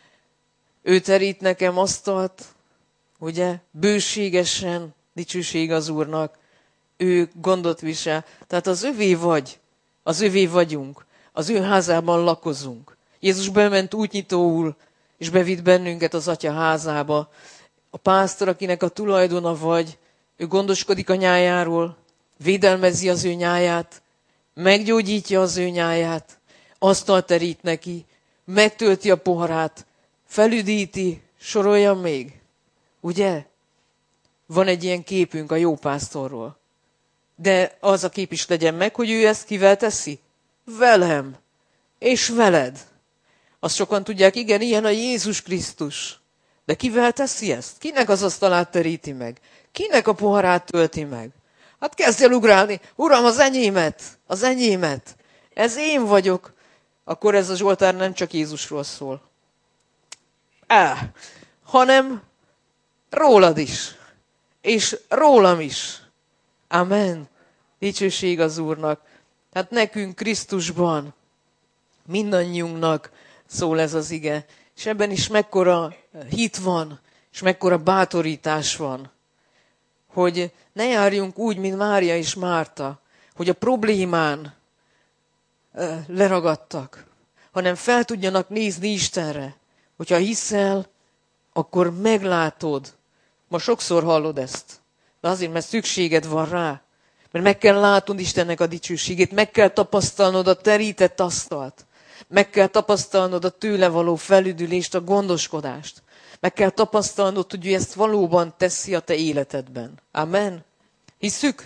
ő terít nekem asztalt, ugye, bőségesen, dicsőség az Úrnak, ő gondot visel. Tehát az övé vagy, az övé vagyunk, az ő házában lakozunk. Jézus bement útnyitóul, és bevitt bennünket az Atya házába. A pásztor, akinek a tulajdona vagy, ő gondoskodik a nyájáról, védelmezi az ő nyáját, meggyógyítja az ő nyáját, asztalt terít neki, megtölti a poharát, felüdíti, soroljam még. Ugye? Van egy ilyen képünk a jó pásztorról. De az a kép is legyen meg, hogy ő ezt kivel teszi? Velem. És veled. Azt sokan tudják, igen, ilyen a Jézus Krisztus. De kivel teszi ezt? Kinek az asztalát teríti meg? Kinek a poharát tölti meg? Hát kezdj el ugrálni. Uram, az enyémet, az enyémet. Ez én vagyok. Akkor ez a Zsoltár nem csak Jézusról szól. Á, hanem rólad is. És rólam is. Amen. Dicsőség az Úrnak. Hát nekünk Krisztusban, mindannyiunknak szól ez az ige. És ebben is mekkora hit van, és mekkora bátorítás van, hogy ne járjunk úgy, mint Mária és Márta, hogy a problémán leragadtak, hanem fel tudjanak nézni Istenre. Hogyha hiszel, akkor meglátod. Ma sokszor hallod ezt, de azért, mert szükséged van rá. Mert meg kell látnod Istennek a dicsőségét, meg kell tapasztalnod a terített asztalt, meg kell tapasztalnod a tőle való felüdülést, a gondoskodást. Meg kell tapasztalnod, hogy ő ezt valóban teszi a te életedben. Amen? Hisszük?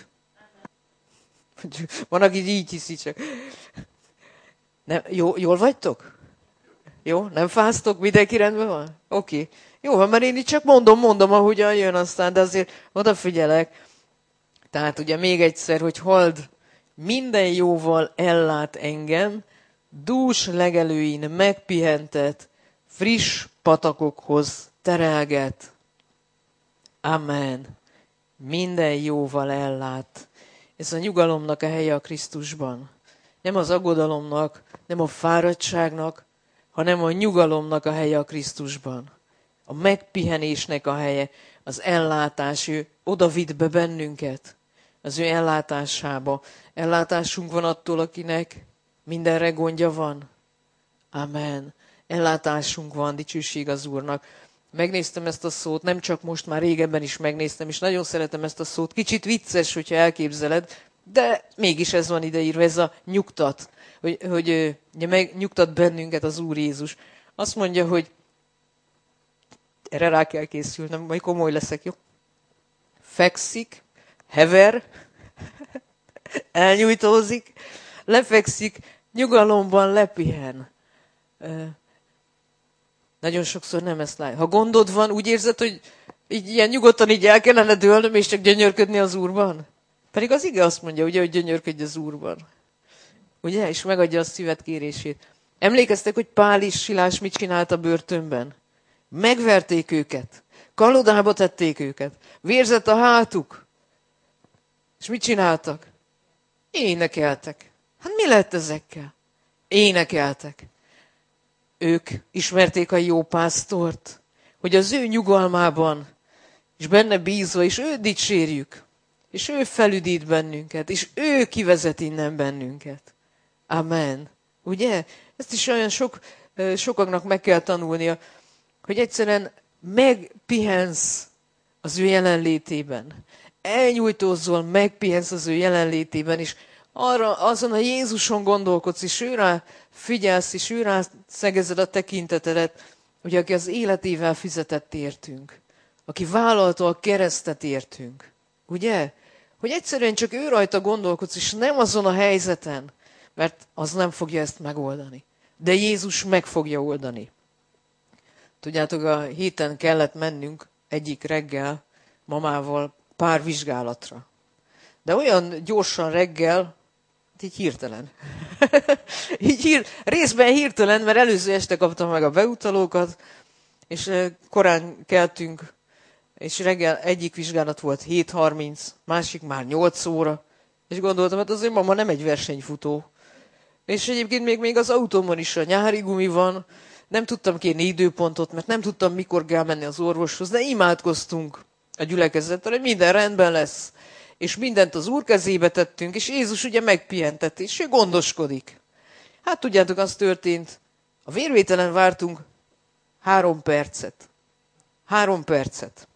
Van, aki így hiszi csak. Nem, jó, jól vagytok? Jó? Nem fáztok? Mindenki rendben van? Oké. Okay. Jó van, mert én itt csak mondom, mondom, ahogyan jön aztán, de azért odafigyelek. Tehát ugye még egyszer, hogy halld, minden jóval ellát engem, dús legelőin megpihentet, friss patakokhoz terelget. Amen. Minden jóval ellát. Ez a nyugalomnak a helye a Krisztusban. Nem az aggodalomnak, nem a fáradtságnak, hanem a nyugalomnak a helye a Krisztusban. A megpihenésnek a helye, az ellátás, ő oda vitt be bennünket, az ő ellátásába. Ellátásunk van attól, akinek mindenre gondja van. Amen. Ellátásunk van, dicsőség az Úrnak. Megnéztem ezt a szót, nem csak most, már régebben is megnéztem, és nagyon szeretem ezt a szót. Kicsit vicces, hogyha elképzeled, de mégis ez van ideírva, ez a nyugtat, hogy, hogy ugye megnyugtat bennünket az Úr Jézus. Azt mondja, hogy erre rá kell készülnem, majd komoly leszek, jó? fekszik, hever, elnyújtózik, lefekszik, nyugalomban lepihen. Nagyon sokszor nem ezt látja. Ha gondod van, úgy érzed, hogy így ilyen nyugodtan így el kellene dőlnöm, és csak gyönyörködni az Úrban. Pedig az ige azt mondja, ugye, hogy gyönyörködj az Úrban. Ugye? És megadja a szíved kérését. Emlékeztek, hogy Pál és Silás mit csinált a börtönben? Megverték őket. Kalodába tették őket. Vérzett a hátuk. És mit csináltak? Énekeltek. Hát mi lett ezekkel? Énekeltek. Ők ismerték a jó pásztort, hogy az ő nyugalmában, és benne bízva, és őt dicsérjük, és ő felüdít bennünket, és ő kivezet innen bennünket. Amen. Ugye? Ezt is olyan sok, sokaknak meg kell tanulnia, hogy egyszerűen megpihensz az ő jelenlétében. Elnyújtózzol, megpihensz az ő jelenlétében, és arra, azon a Jézuson gondolkodsz, és őrá figyelsz, és őrá szegezed a tekintetedet, hogy aki az életével fizetett értünk, aki vállalta a keresztet értünk. Ugye? Hogy egyszerűen csak ő rajta gondolkodsz, és nem azon a helyzeten, mert az nem fogja ezt megoldani. De Jézus meg fogja oldani. Tudjátok, a héten kellett mennünk egyik reggel mamával pár vizsgálatra. De olyan gyorsan reggel, így hirtelen. így hír, részben hirtelen, mert előző este kaptam meg a beutalókat, és korán keltünk, és reggel egyik vizsgálat volt hét harminc, másik már nyolc óra, és gondoltam, hát azért mama nem egy versenyfutó. És egyébként még, még az autómon is a nyári gumi van, nem tudtam kérni időpontot, mert nem tudtam, mikor kell menni az orvoshoz, de imádkoztunk a gyülekezettel, hogy minden rendben lesz. És mindent az Úr kezébe tettünk, és Jézus ugye megpihentett, és ő gondoskodik. Hát tudjátok, az történt, a vérvételen vártunk három percet. Három percet.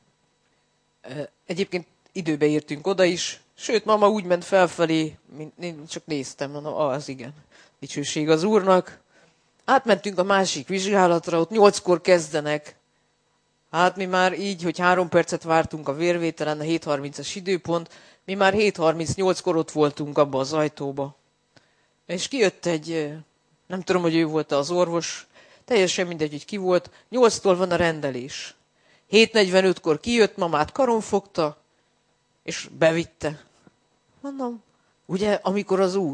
Egyébként időbe értünk oda is, sőt, mama úgy ment felfelé, mint én csak néztem, mondom, ah, az igen, dicsőség az Úrnak. Átmentünk a másik vizsgálatra, ott nyolckor kezdenek. Hát mi már így, hogy három percet vártunk a vérvételen, a hét harmincas időpont, mi már hét harmincnyolckor ott voltunk abba az ajtóba. És kijött egy, nem tudom, hogy ő volt az orvos, teljesen mindegy, hogy ki volt, nyolctól van a rendelés. hét negyvenötkor kijött, mamát karon fogta, és bevitte. Mondom, ugye, amikor az Úr.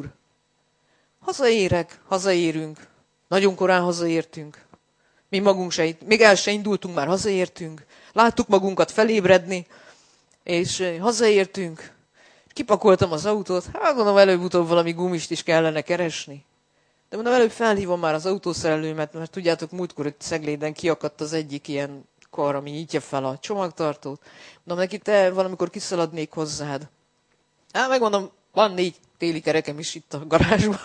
Hazaérek, hazaérünk, nagyon korán hazaértünk. Mi magunk se, még el se indultunk, már hazaértünk. Láttuk magunkat felébredni, és hazaértünk. Kipakoltam az autót, hát mondom, előbb-utóbb valami gumist is kellene keresni. De mondom, előbb felhívom már az autószerelőmet, mert tudjátok, múltkor itt Szegléden kiakadt az egyik ilyen kar, ami nyitja fel a csomagtartót. Mondom neki, te valamikor kiszaladnék hozzád. Hát megmondom, van négy téli kerekem is itt a garázsban.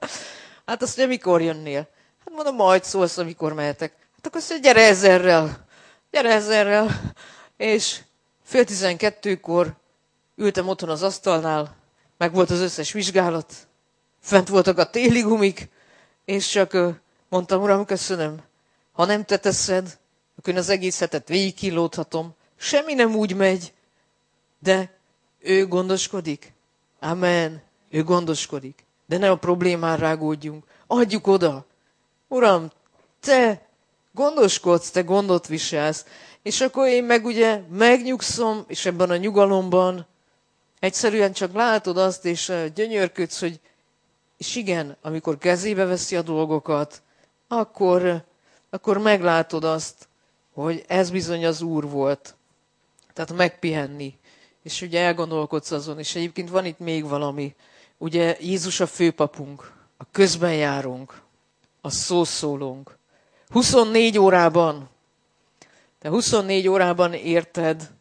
Hát azt mondja, mikor jönnél? Hát mondom, majd szólsz, amikor mehetek. Hát akkor azt mondja, gyere ezerrel, gyere ezerrel. És fél tizenkettőkor ültem otthon az asztalnál, meg volt az összes vizsgálat, fent voltak a téli gumik, és csak mondtam, Uram, köszönöm, ha nem te teszed, akkor én az egész hetet végigkínlódhatom, semmi nem úgy megy, de ő gondoskodik. Amen. Ő gondoskodik. De ne a problémán rágódjunk. Adjuk oda. Uram, te gondoskodsz, te gondot viselsz. És akkor én meg ugye megnyugszom, és ebben a nyugalomban egyszerűen csak látod azt, és gyönyörködsz, hogy és igen, amikor kezébe veszi a dolgokat, akkor, akkor meglátod azt, hogy ez bizony az Úr volt. Tehát megpihenni. És ugye elgondolkodsz azon, és egyébként van itt még valami. Ugye Jézus a főpapunk, a közben járunk, a szószólónk. huszonnégy órában, te huszonnégy órában érted,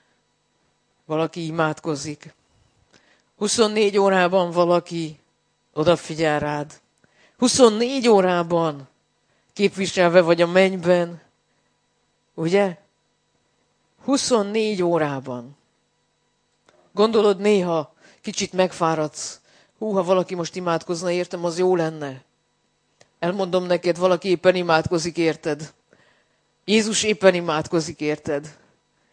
valaki imádkozik. huszonnégy órában valaki odafigyel rád. huszonnégy órában képviselve vagy a mennyben. Ugye? huszonnégy órában. Gondolod, néha kicsit megfáradsz. Hú, ha valaki most imádkozna, értem, az jó lenne. Elmondom neked, valaki éppen imádkozik, érted? Jézus éppen imádkozik, érted?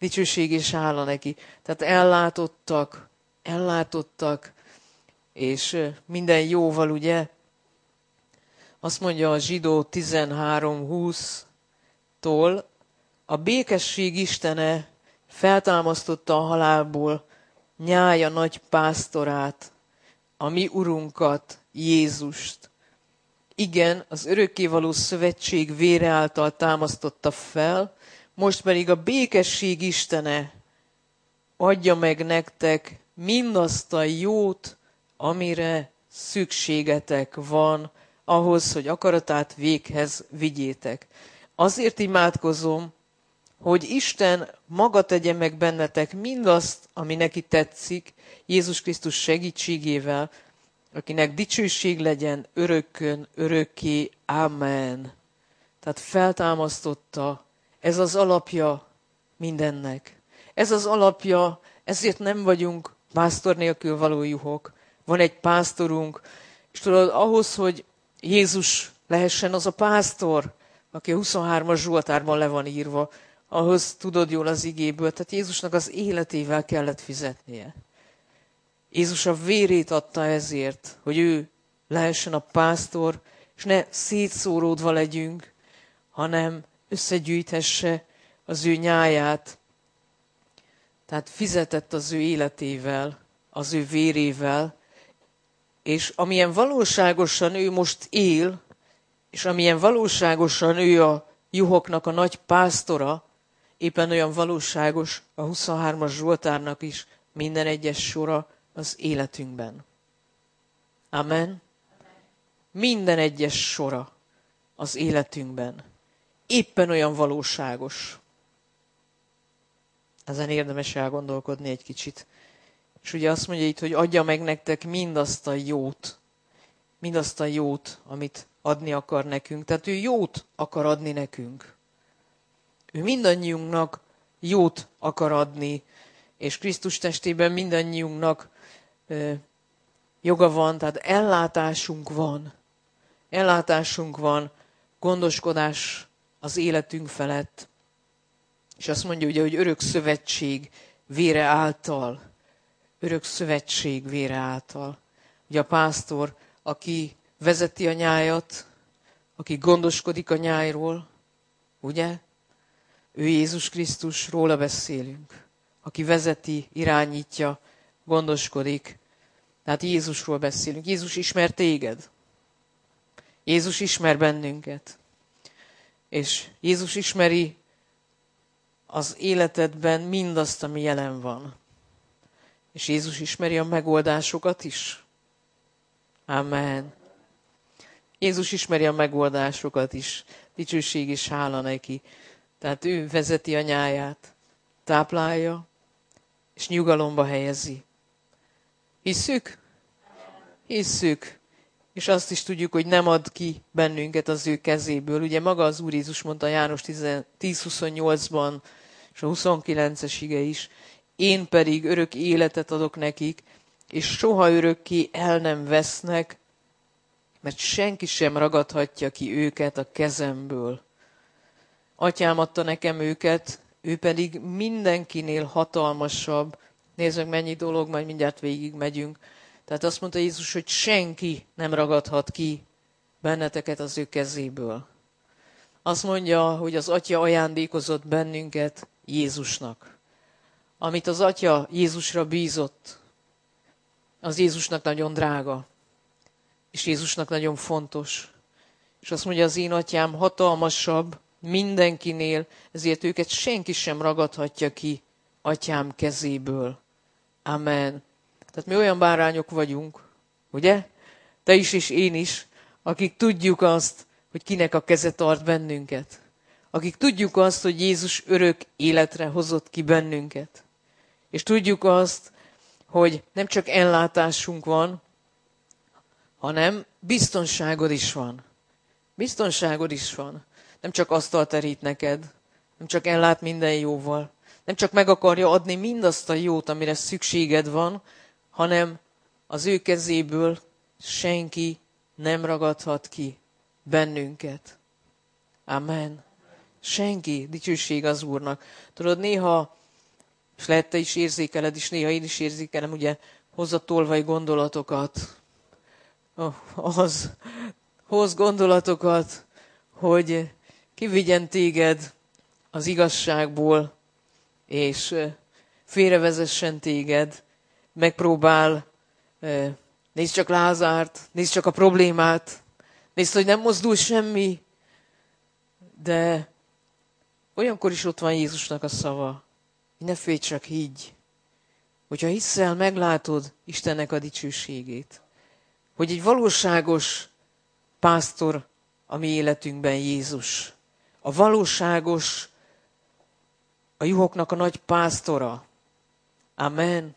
Dicsőség és hála neki. Tehát ellátottak, ellátottak, és minden jóval, ugye? Azt mondja a Zsidó tizenhárom húsztól, a békesség Istene feltámasztotta a halálból nyája nagy pásztorát, a mi urunkat, Jézust. Igen, az örökkévaló szövetség vére által támasztotta fel, most pedig a békesség Istene adja meg nektek mindazt a jót, amire szükségetek van, ahhoz, hogy akaratát véghez vigyétek. Azért imádkozom, hogy Isten maga tegye meg bennetek mindazt, ami neki tetszik, Jézus Krisztus segítségével, akinek dicsőség legyen örökkön, örökké. Amen. Tehát feltámasztotta, ez az alapja mindennek. Ez az alapja, ezért nem vagyunk pásztor nélkül való juhok. Van egy pásztorunk, és tudod, ahhoz, hogy Jézus lehessen az a pásztor, aki a huszonhármas Zsoltárban le van írva, ahhoz tudod jól az igéből, tehát Jézusnak az életével kellett fizetnie. Jézus a vérét adta ezért, hogy ő lehessen a pásztor, és ne szétszóródva legyünk, hanem összegyűjthesse az ő nyáját. Tehát fizetett az ő életével, az ő vérével, és amilyen valóságosan ő most él, és amilyen valóságosan ő a juhoknak a nagy pásztora, éppen olyan valóságos a huszonhármas Zsoltárnak is minden egyes sora az életünkben. Amen. Minden egyes sora az életünkben éppen olyan valóságos. Ezen érdemes elgondolkodni egy kicsit. És ugye azt mondja itt, hogy adja meg nektek mindazt a jót, mindazt a jót, amit adni akar nekünk. Tehát ő jót akar adni nekünk. Ő mindannyiunknak jót akar adni, és Krisztus testében mindannyiunknak ö, joga van, tehát ellátásunk van. Ellátásunk van, gondoskodás az életünk felett. És azt mondja ugye, hogy örök szövetség vére által. Örök szövetség vére által. Ugye a pásztor, aki vezeti a nyájat, aki gondoskodik a nyájról, ugye? Ő Jézus Krisztus, róla beszélünk. Aki vezeti, irányítja, gondoskodik. Tehát Jézusról beszélünk. Jézus ismer téged. Jézus ismer bennünket. És Jézus ismeri az életedben mindazt, ami jelen van. És Jézus ismeri a megoldásokat is. Amen. Jézus ismeri a megoldásokat is. Dicsőség és hála neki. Tehát ő vezeti a nyáját, táplálja, és nyugalomba helyezi. Hisszük? Hisszük. És azt is tudjuk, hogy nem ad ki bennünket az ő kezéből. Ugye maga az Úr Jézus mondta János tíz huszonnyolcban, és a huszonkilences ige is, én pedig örök életet adok nekik, és soha örökké el nem vesznek, mert senki sem ragadhatja ki őket a kezemből. Atyám adta nekem őket, ő pedig mindenkinél hatalmasabb. Nézd meg, mennyi dolog, majd mindjárt végig megyünk. Tehát azt mondta Jézus, hogy senki nem ragadhat ki benneteket az ő kezéből. Azt mondja, hogy az Atya ajándékozott bennünket Jézusnak. Amit az Atya Jézusra bízott, az Jézusnak nagyon drága, és Jézusnak nagyon fontos. És azt mondja, az én Atyám hatalmasabb mindenkinél, ezért őket senki sem ragadhatja ki Atyám kezéből. Amen. Tehát mi olyan bárányok vagyunk, ugye? Te is és én is, akik tudjuk azt, hogy kinek a keze tart bennünket. Akik tudjuk azt, hogy Jézus örök életre hozott ki bennünket. És tudjuk azt, hogy nem csak ellátásunk van, hanem biztonságod is van. Biztonságod is van. Nem csak asztalt terít neked, nem csak ellát minden jóval, nem csak meg akarja adni mindazt a jót, amire szükséged van, hanem az ő kezéből senki nem ragadhat ki bennünket. Amen. Senki, dicsőség az Úrnak. Tudod, néha És lehet te is érzékeled, és néha én is érzékelem, ugye, hoz a tolvaj gondolatokat, az hoz gondolatokat, hogy kivigyen téged az igazságból, és félrevezessen téged, megpróbál, nézd csak Lázárt, nézd csak a problémát, nézd, hogy nem mozdul semmi, de olyankor is ott van Jézusnak a szava, hogy ne félj, csak higgy. Hogyha hiszel, meglátod Istennek a dicsőségét. Hogy egy valóságos pásztor a mi életünkben Jézus. A valóságos, a juhoknak a nagy pásztora. Amen.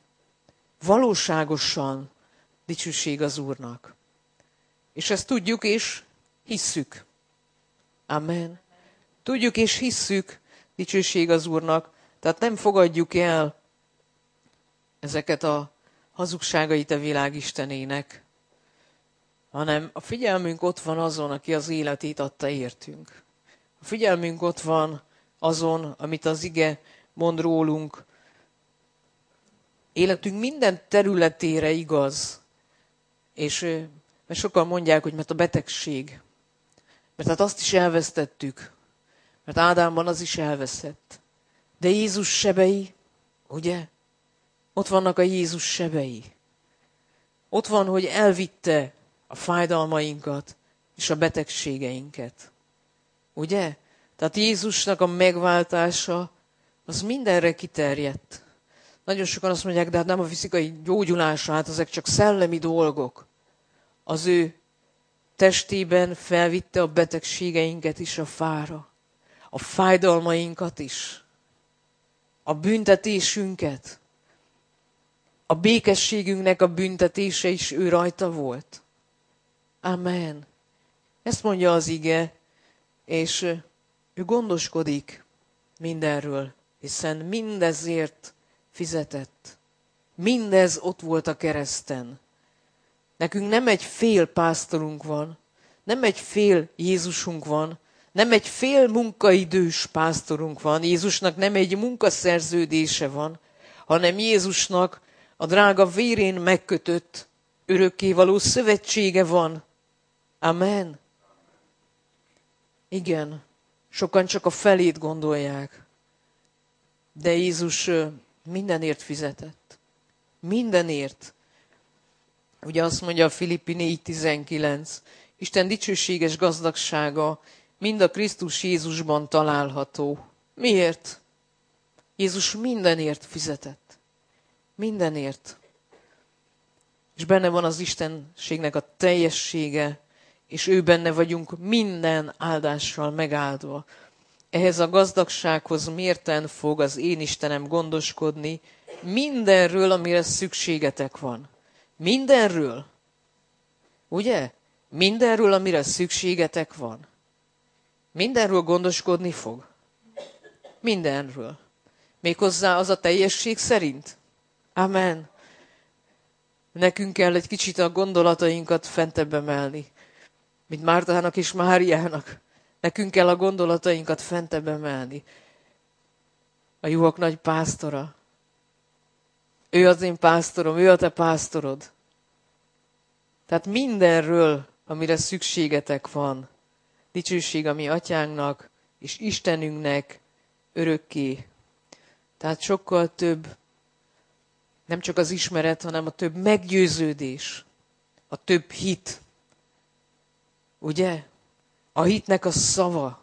Valóságosan dicsőség az Úrnak. És ezt tudjuk és hisszük. Amen. Tudjuk és hisszük, dicsőség az Úrnak. Tehát nem fogadjuk el ezeket a hazugságait a világ istenének, hanem a figyelmünk ott van azon, aki az életét adta értünk. A figyelmünk ott van azon, amit az ige mond rólunk. Életünk minden területére igaz. És mert sokan mondják, hogy mert a betegség. Mert hát azt is elvesztettük. Mert Ádámban az is elveszett. De Jézus sebei, ugye? Ott vannak a Jézus sebei. Ott van, hogy elvitte a fájdalmainkat és a betegségeinket. Ugye? Tehát Jézusnak a megváltása az mindenre kiterjedt. Nagyon sokan azt mondják, de hát nem a fizikai gyógyulása, hát ezek csak szellemi dolgok. Az ő testében felvitte a betegségeinket is a fára. A fájdalmainkat is. A büntetésünket. A békességünknek a büntetése is ő rajta volt. Amen. Ezt mondja az ige, és ő gondoskodik mindenről, hiszen mindezért fizetett. Mindez ott volt a kereszten. Nekünk nem egy fél pásztorunk van, nem egy fél Jézusunk van, nem egy fél munkaidős pásztorunk van, Jézusnak nem egy munkaszerződése van, hanem Jézusnak a drága vérén megkötött örökkévaló szövetsége van. Amen. Igen, sokan csak a felét gondolják, de Jézus mindenért fizetett. Mindenért. Ugye azt mondja a Filippi négy tizenkilenc, Isten dicsőséges gazdagsága mind a Krisztus Jézusban található. Miért? Jézus mindenért fizetett. Mindenért. És benne van az Istenségnek a teljessége, és ő benne vagyunk minden áldással megáldva. Ehhez a gazdagsághoz mérten fog az én Istenem gondoskodni mindenről, amire szükségetek van. Mindenről. Ugye? Mindenről, amire szükségetek van. Mindenről gondoskodni fog. Mindenről. Méghozzá az a teljesség szerint. Amen. Nekünk kell egy kicsit a gondolatainkat fentebb emelni, mint Mártának és Máriának. Nekünk kell a gondolatainkat fentebb emelni. A juhok nagy pásztora. Ő az én pásztorom, ő a te pásztorod. Tehát mindenről, amire szükségetek van, dicsőség a mi atyánknak és Istenünknek örökké. Tehát sokkal több, nem csak az ismeret, hanem a több meggyőződés, a több hit. Ugye? A hitnek a szava,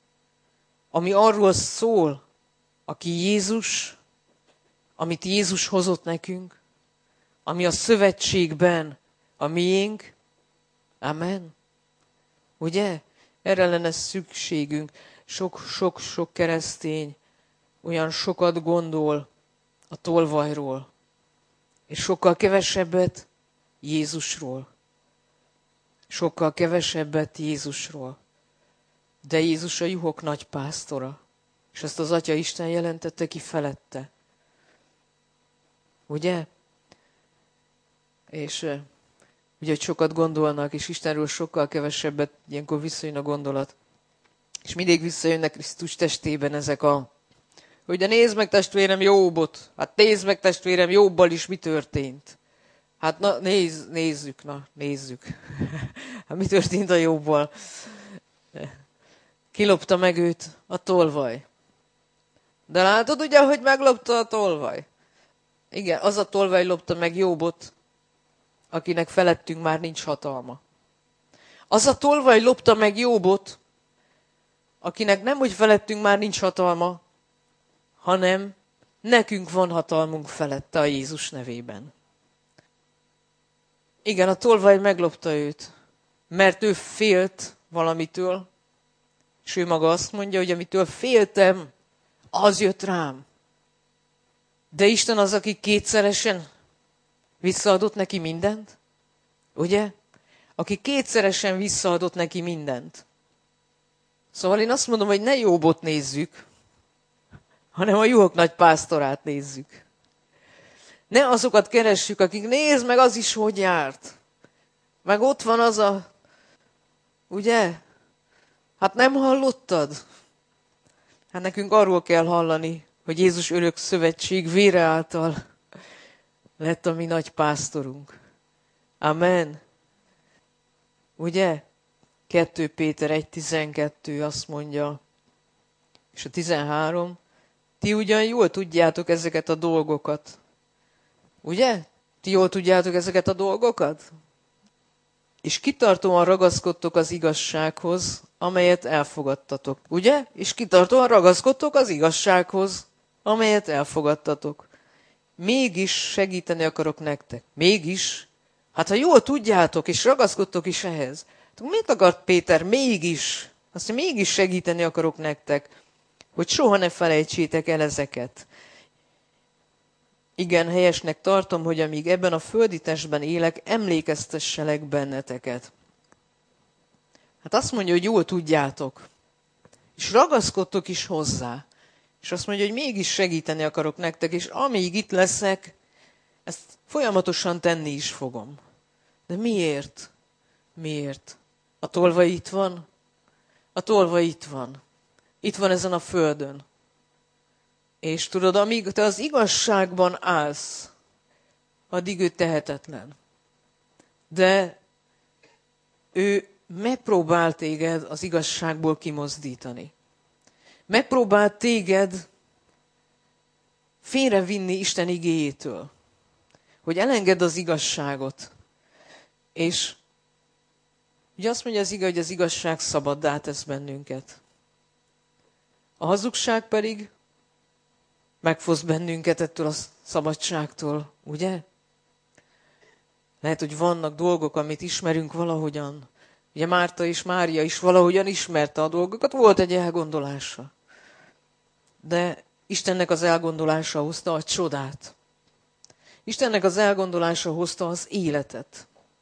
ami arról szól, aki Jézus, amit Jézus hozott nekünk, ami a szövetségben a miénk. Amen. Ugye? Erre lenne szükségünk. Sok-sok-sok keresztény olyan sokat gondol a tolvajról, és sokkal kevesebbet Jézusról. Sokkal kevesebbet Jézusról. De Jézus a juhok nagy pásztora, és ezt az Atya Isten jelentette ki felette. Ugye? És ugye, hogy sokat gondolnak, és Istenről sokkal kevesebbet, ilyenkor visszajön a gondolat. És mindig visszajönnek Krisztus testében ezek a hogy de nézd meg testvérem Jóbot, hát nézd meg testvérem Jóbbal is mi történt. Hát na, nézz, nézzük, na, nézzük. Hát mi történt a Jóbbal? Kilopta meg őt a tolvaj. De látod ugye, hogy meglopta a tolvaj? Igen, az a tolvaj lopta meg Jóbot, akinek felettünk már nincs hatalma. Az a tolvaj lopta meg Jóbot, akinek nem, hogy felettünk már nincs hatalma, hanem nekünk van hatalmunk felette a Jézus nevében. Igen, a tolvaj meglopta őt, mert ő félt valamitől, és ő maga azt mondja, hogy amitől féltem, az jött rám. De Isten az, aki kétszeresen visszaadott neki mindent, ugye? Aki kétszeresen visszaadott neki mindent. Szóval én azt mondom, hogy ne Jóbot nézzük, hanem a juhok nagy pásztorát nézzük. Ne azokat keressük, akik nézd meg, az is hogy járt. Meg ott van az a, ugye? Hát nem hallottad? Hát nekünk arról kell hallani, hogy Jézus örök szövetség vére által lett a mi nagy pásztorunk. Amen. Ugye? kettő Péter egy tizenkettő azt mondja, és a tizenhárom, ti ugyan jól tudjátok ezeket a dolgokat. Ugye? Ti jól tudjátok ezeket a dolgokat? És kitartóan ragaszkodtok az igazsághoz, amelyet elfogadtatok. Ugye? És kitartóan ragaszkodtok az igazsághoz, amelyet elfogadtatok. Mégis segíteni akarok nektek. Mégis. Hát ha jól tudjátok, és ragaszkodtok is ehhez, akkor mit akart Péter? Mégis. Azt mondja, mégis segíteni akarok nektek, hogy soha ne felejtsétek el ezeket. Igen, helyesnek tartom, hogy amíg ebben a földi testben élek, emlékeztesselek benneteket. Hát azt mondja, hogy jól tudjátok, és ragaszkodtok is hozzá. És azt mondja, hogy mégis segíteni akarok nektek, és amíg itt leszek, ezt folyamatosan tenni is fogom. De miért? Miért? A tolvaj itt van? A tolvaj itt van. Itt van ezen a földön. És tudod, amíg te az igazságban állsz, addig ő tehetetlen. De ő megpróbál téged az igazságból kimozdítani. Megpróbál téged félrevinni Isten igéjétől, hogy elengedd az igazságot. És ugye azt mondja az ige, hogy az igazság szabaddá tesz bennünket. A hazugság pedig megfoszt bennünket ettől a szabadságtól, ugye? Lehet, hogy vannak dolgok, amit ismerünk valahogyan. Ugye Márta és Mária is valahogyan ismerte a dolgokat, volt egy elgondolása. De Istennek az elgondolása hozta a csodát. Istennek az elgondolása hozta az életet.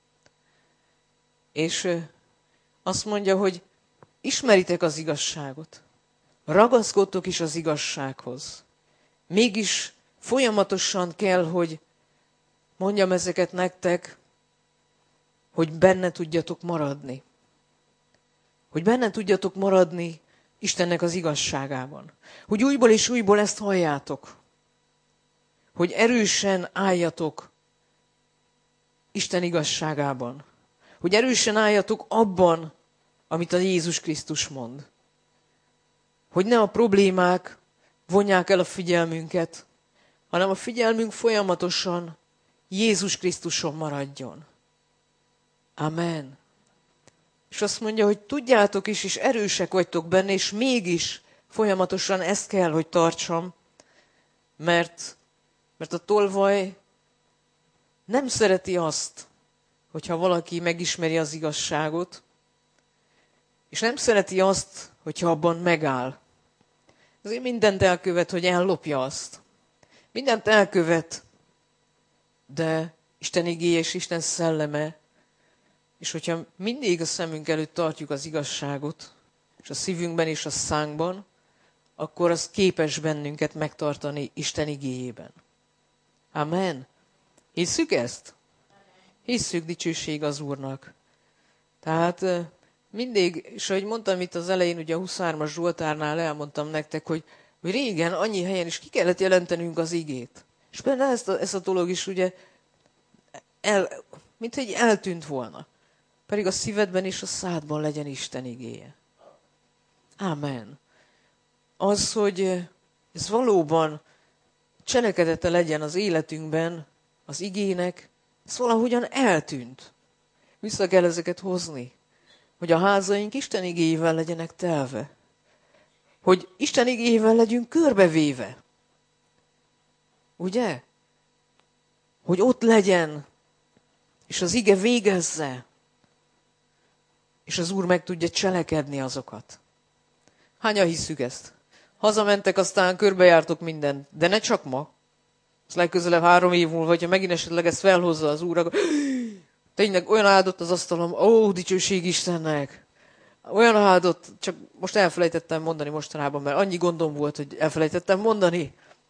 És azt mondja, hogy ismeritek az igazságot. Ragaszkodtok is az igazsághoz. Mégis folyamatosan kell, hogy mondjam ezeket nektek, hogy benne tudjatok maradni. Hogy benne tudjatok maradni Istennek az igazságában. Hogy újból és újból ezt halljátok. Hogy erősen álljatok Isten igazságában. Hogy erősen álljatok abban, amit a Jézus Krisztus mond. Hogy ne a problémák vonják el a figyelmünket, hanem a figyelmünk folyamatosan Jézus Krisztuson maradjon. Amen. És azt mondja, hogy tudjátok is, és erősek vagytok benne, és mégis folyamatosan ezt kell, hogy tartsam, mert, mert a tolvaj nem szereti azt, hogyha valaki megismeri az igazságot, és nem szereti azt, hogyha abban megáll. Azért mindent elkövet, hogy ellopja azt. Mindent elkövet, de Isten igéje és Isten szelleme, és hogyha mindig a szemünk előtt tartjuk az igazságot, és a szívünkben és a szánkban, akkor az képes bennünket megtartani Isten igéjében. Amen. Hisszük ezt? Hisszük, dicsőség az Úrnak. Tehát mindig, és ahogy mondtam itt az elején, ugye a huszonhármas Zsoltárnál elmondtam nektek, hogy, hogy régen annyi helyen is ki kellett jelentenünk az igét. És benne ezt a, ezt a dolog is ugye, el, mint hogy eltűnt volna. Pedig a szívedben és a szádban legyen Isten igéje. Ámen. Az, hogy ez valóban cselekedete legyen az életünkben, az igének, ez valahogyan eltűnt. Vissza kell ezeket hozni. Hogy a házaink Isten igéjével legyenek telve. Hogy Isten igéjével legyünk körbevéve. Ugye? Hogy ott legyen, és az ige végezze, és az Úr meg tudja cselekedni azokat. Hányan hisszük ezt? Hazamentek, aztán körbejártok mindent, de ne csak ma. Ez legközelebb három év múlva, hogyha megint esetleg ezt felhozza az Úr, akkor tényleg olyan áldott az asztalom, ó, dicsőség Istennek. Olyan áldott, csak most elfelejtettem mondani mostanában, mert annyi gondom volt, hogy elfelejtettem mondani.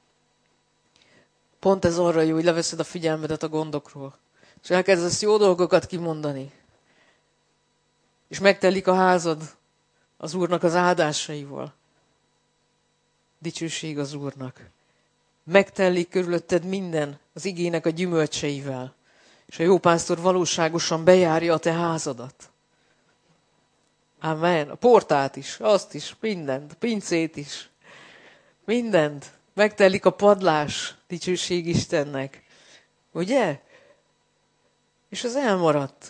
Pont ez arra jó, hogy leveszed a figyelmedet a gondokról. És elkezdesz jó dolgokat kimondani. És megtelik a házad az Úrnak az áldásaival. Dicsőség az Úrnak. Megtelik körülötted minden az igének a gyümölcseivel. És a jó pásztor valóságosan bejárja a te házadat. Amen. A portát is, azt is, mindent, a pincét is. Mindent. Megtelik a padlás, dicsőség Istennek. Ugye? És az elmaradt.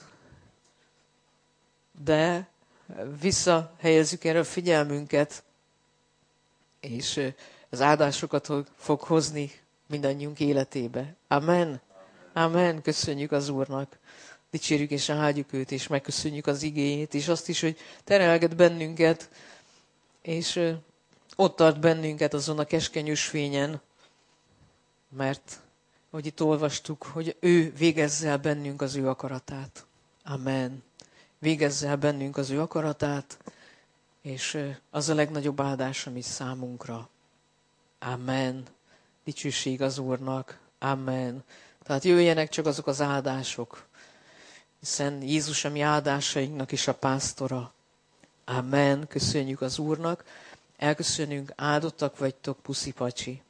De visszahelyezzük erre a figyelmünket, és az áldásokat fog hozni mindannyiunk életébe. Amen. Amen. Köszönjük az Úrnak. Dicsérjük és áldjuk őt, és megköszönjük az igéjét, és azt is, hogy terelget bennünket, és ott tart bennünket azon a keskeny ösvényen, mert, hogy itt olvastuk, hogy ő végezze el bennünk az ő akaratát. Amen. Végezze el bennünk az ő akaratát, és az a legnagyobb áldás, ami számunkra. Amen. Dicsőség az Úrnak. Amen. Tehát jöjjenek csak azok az áldások, hiszen Jézus a mi áldásainknak is a pásztora. Amen. Köszönjük az Úrnak. Elköszönünk, áldottak vagytok, puszi pacsi.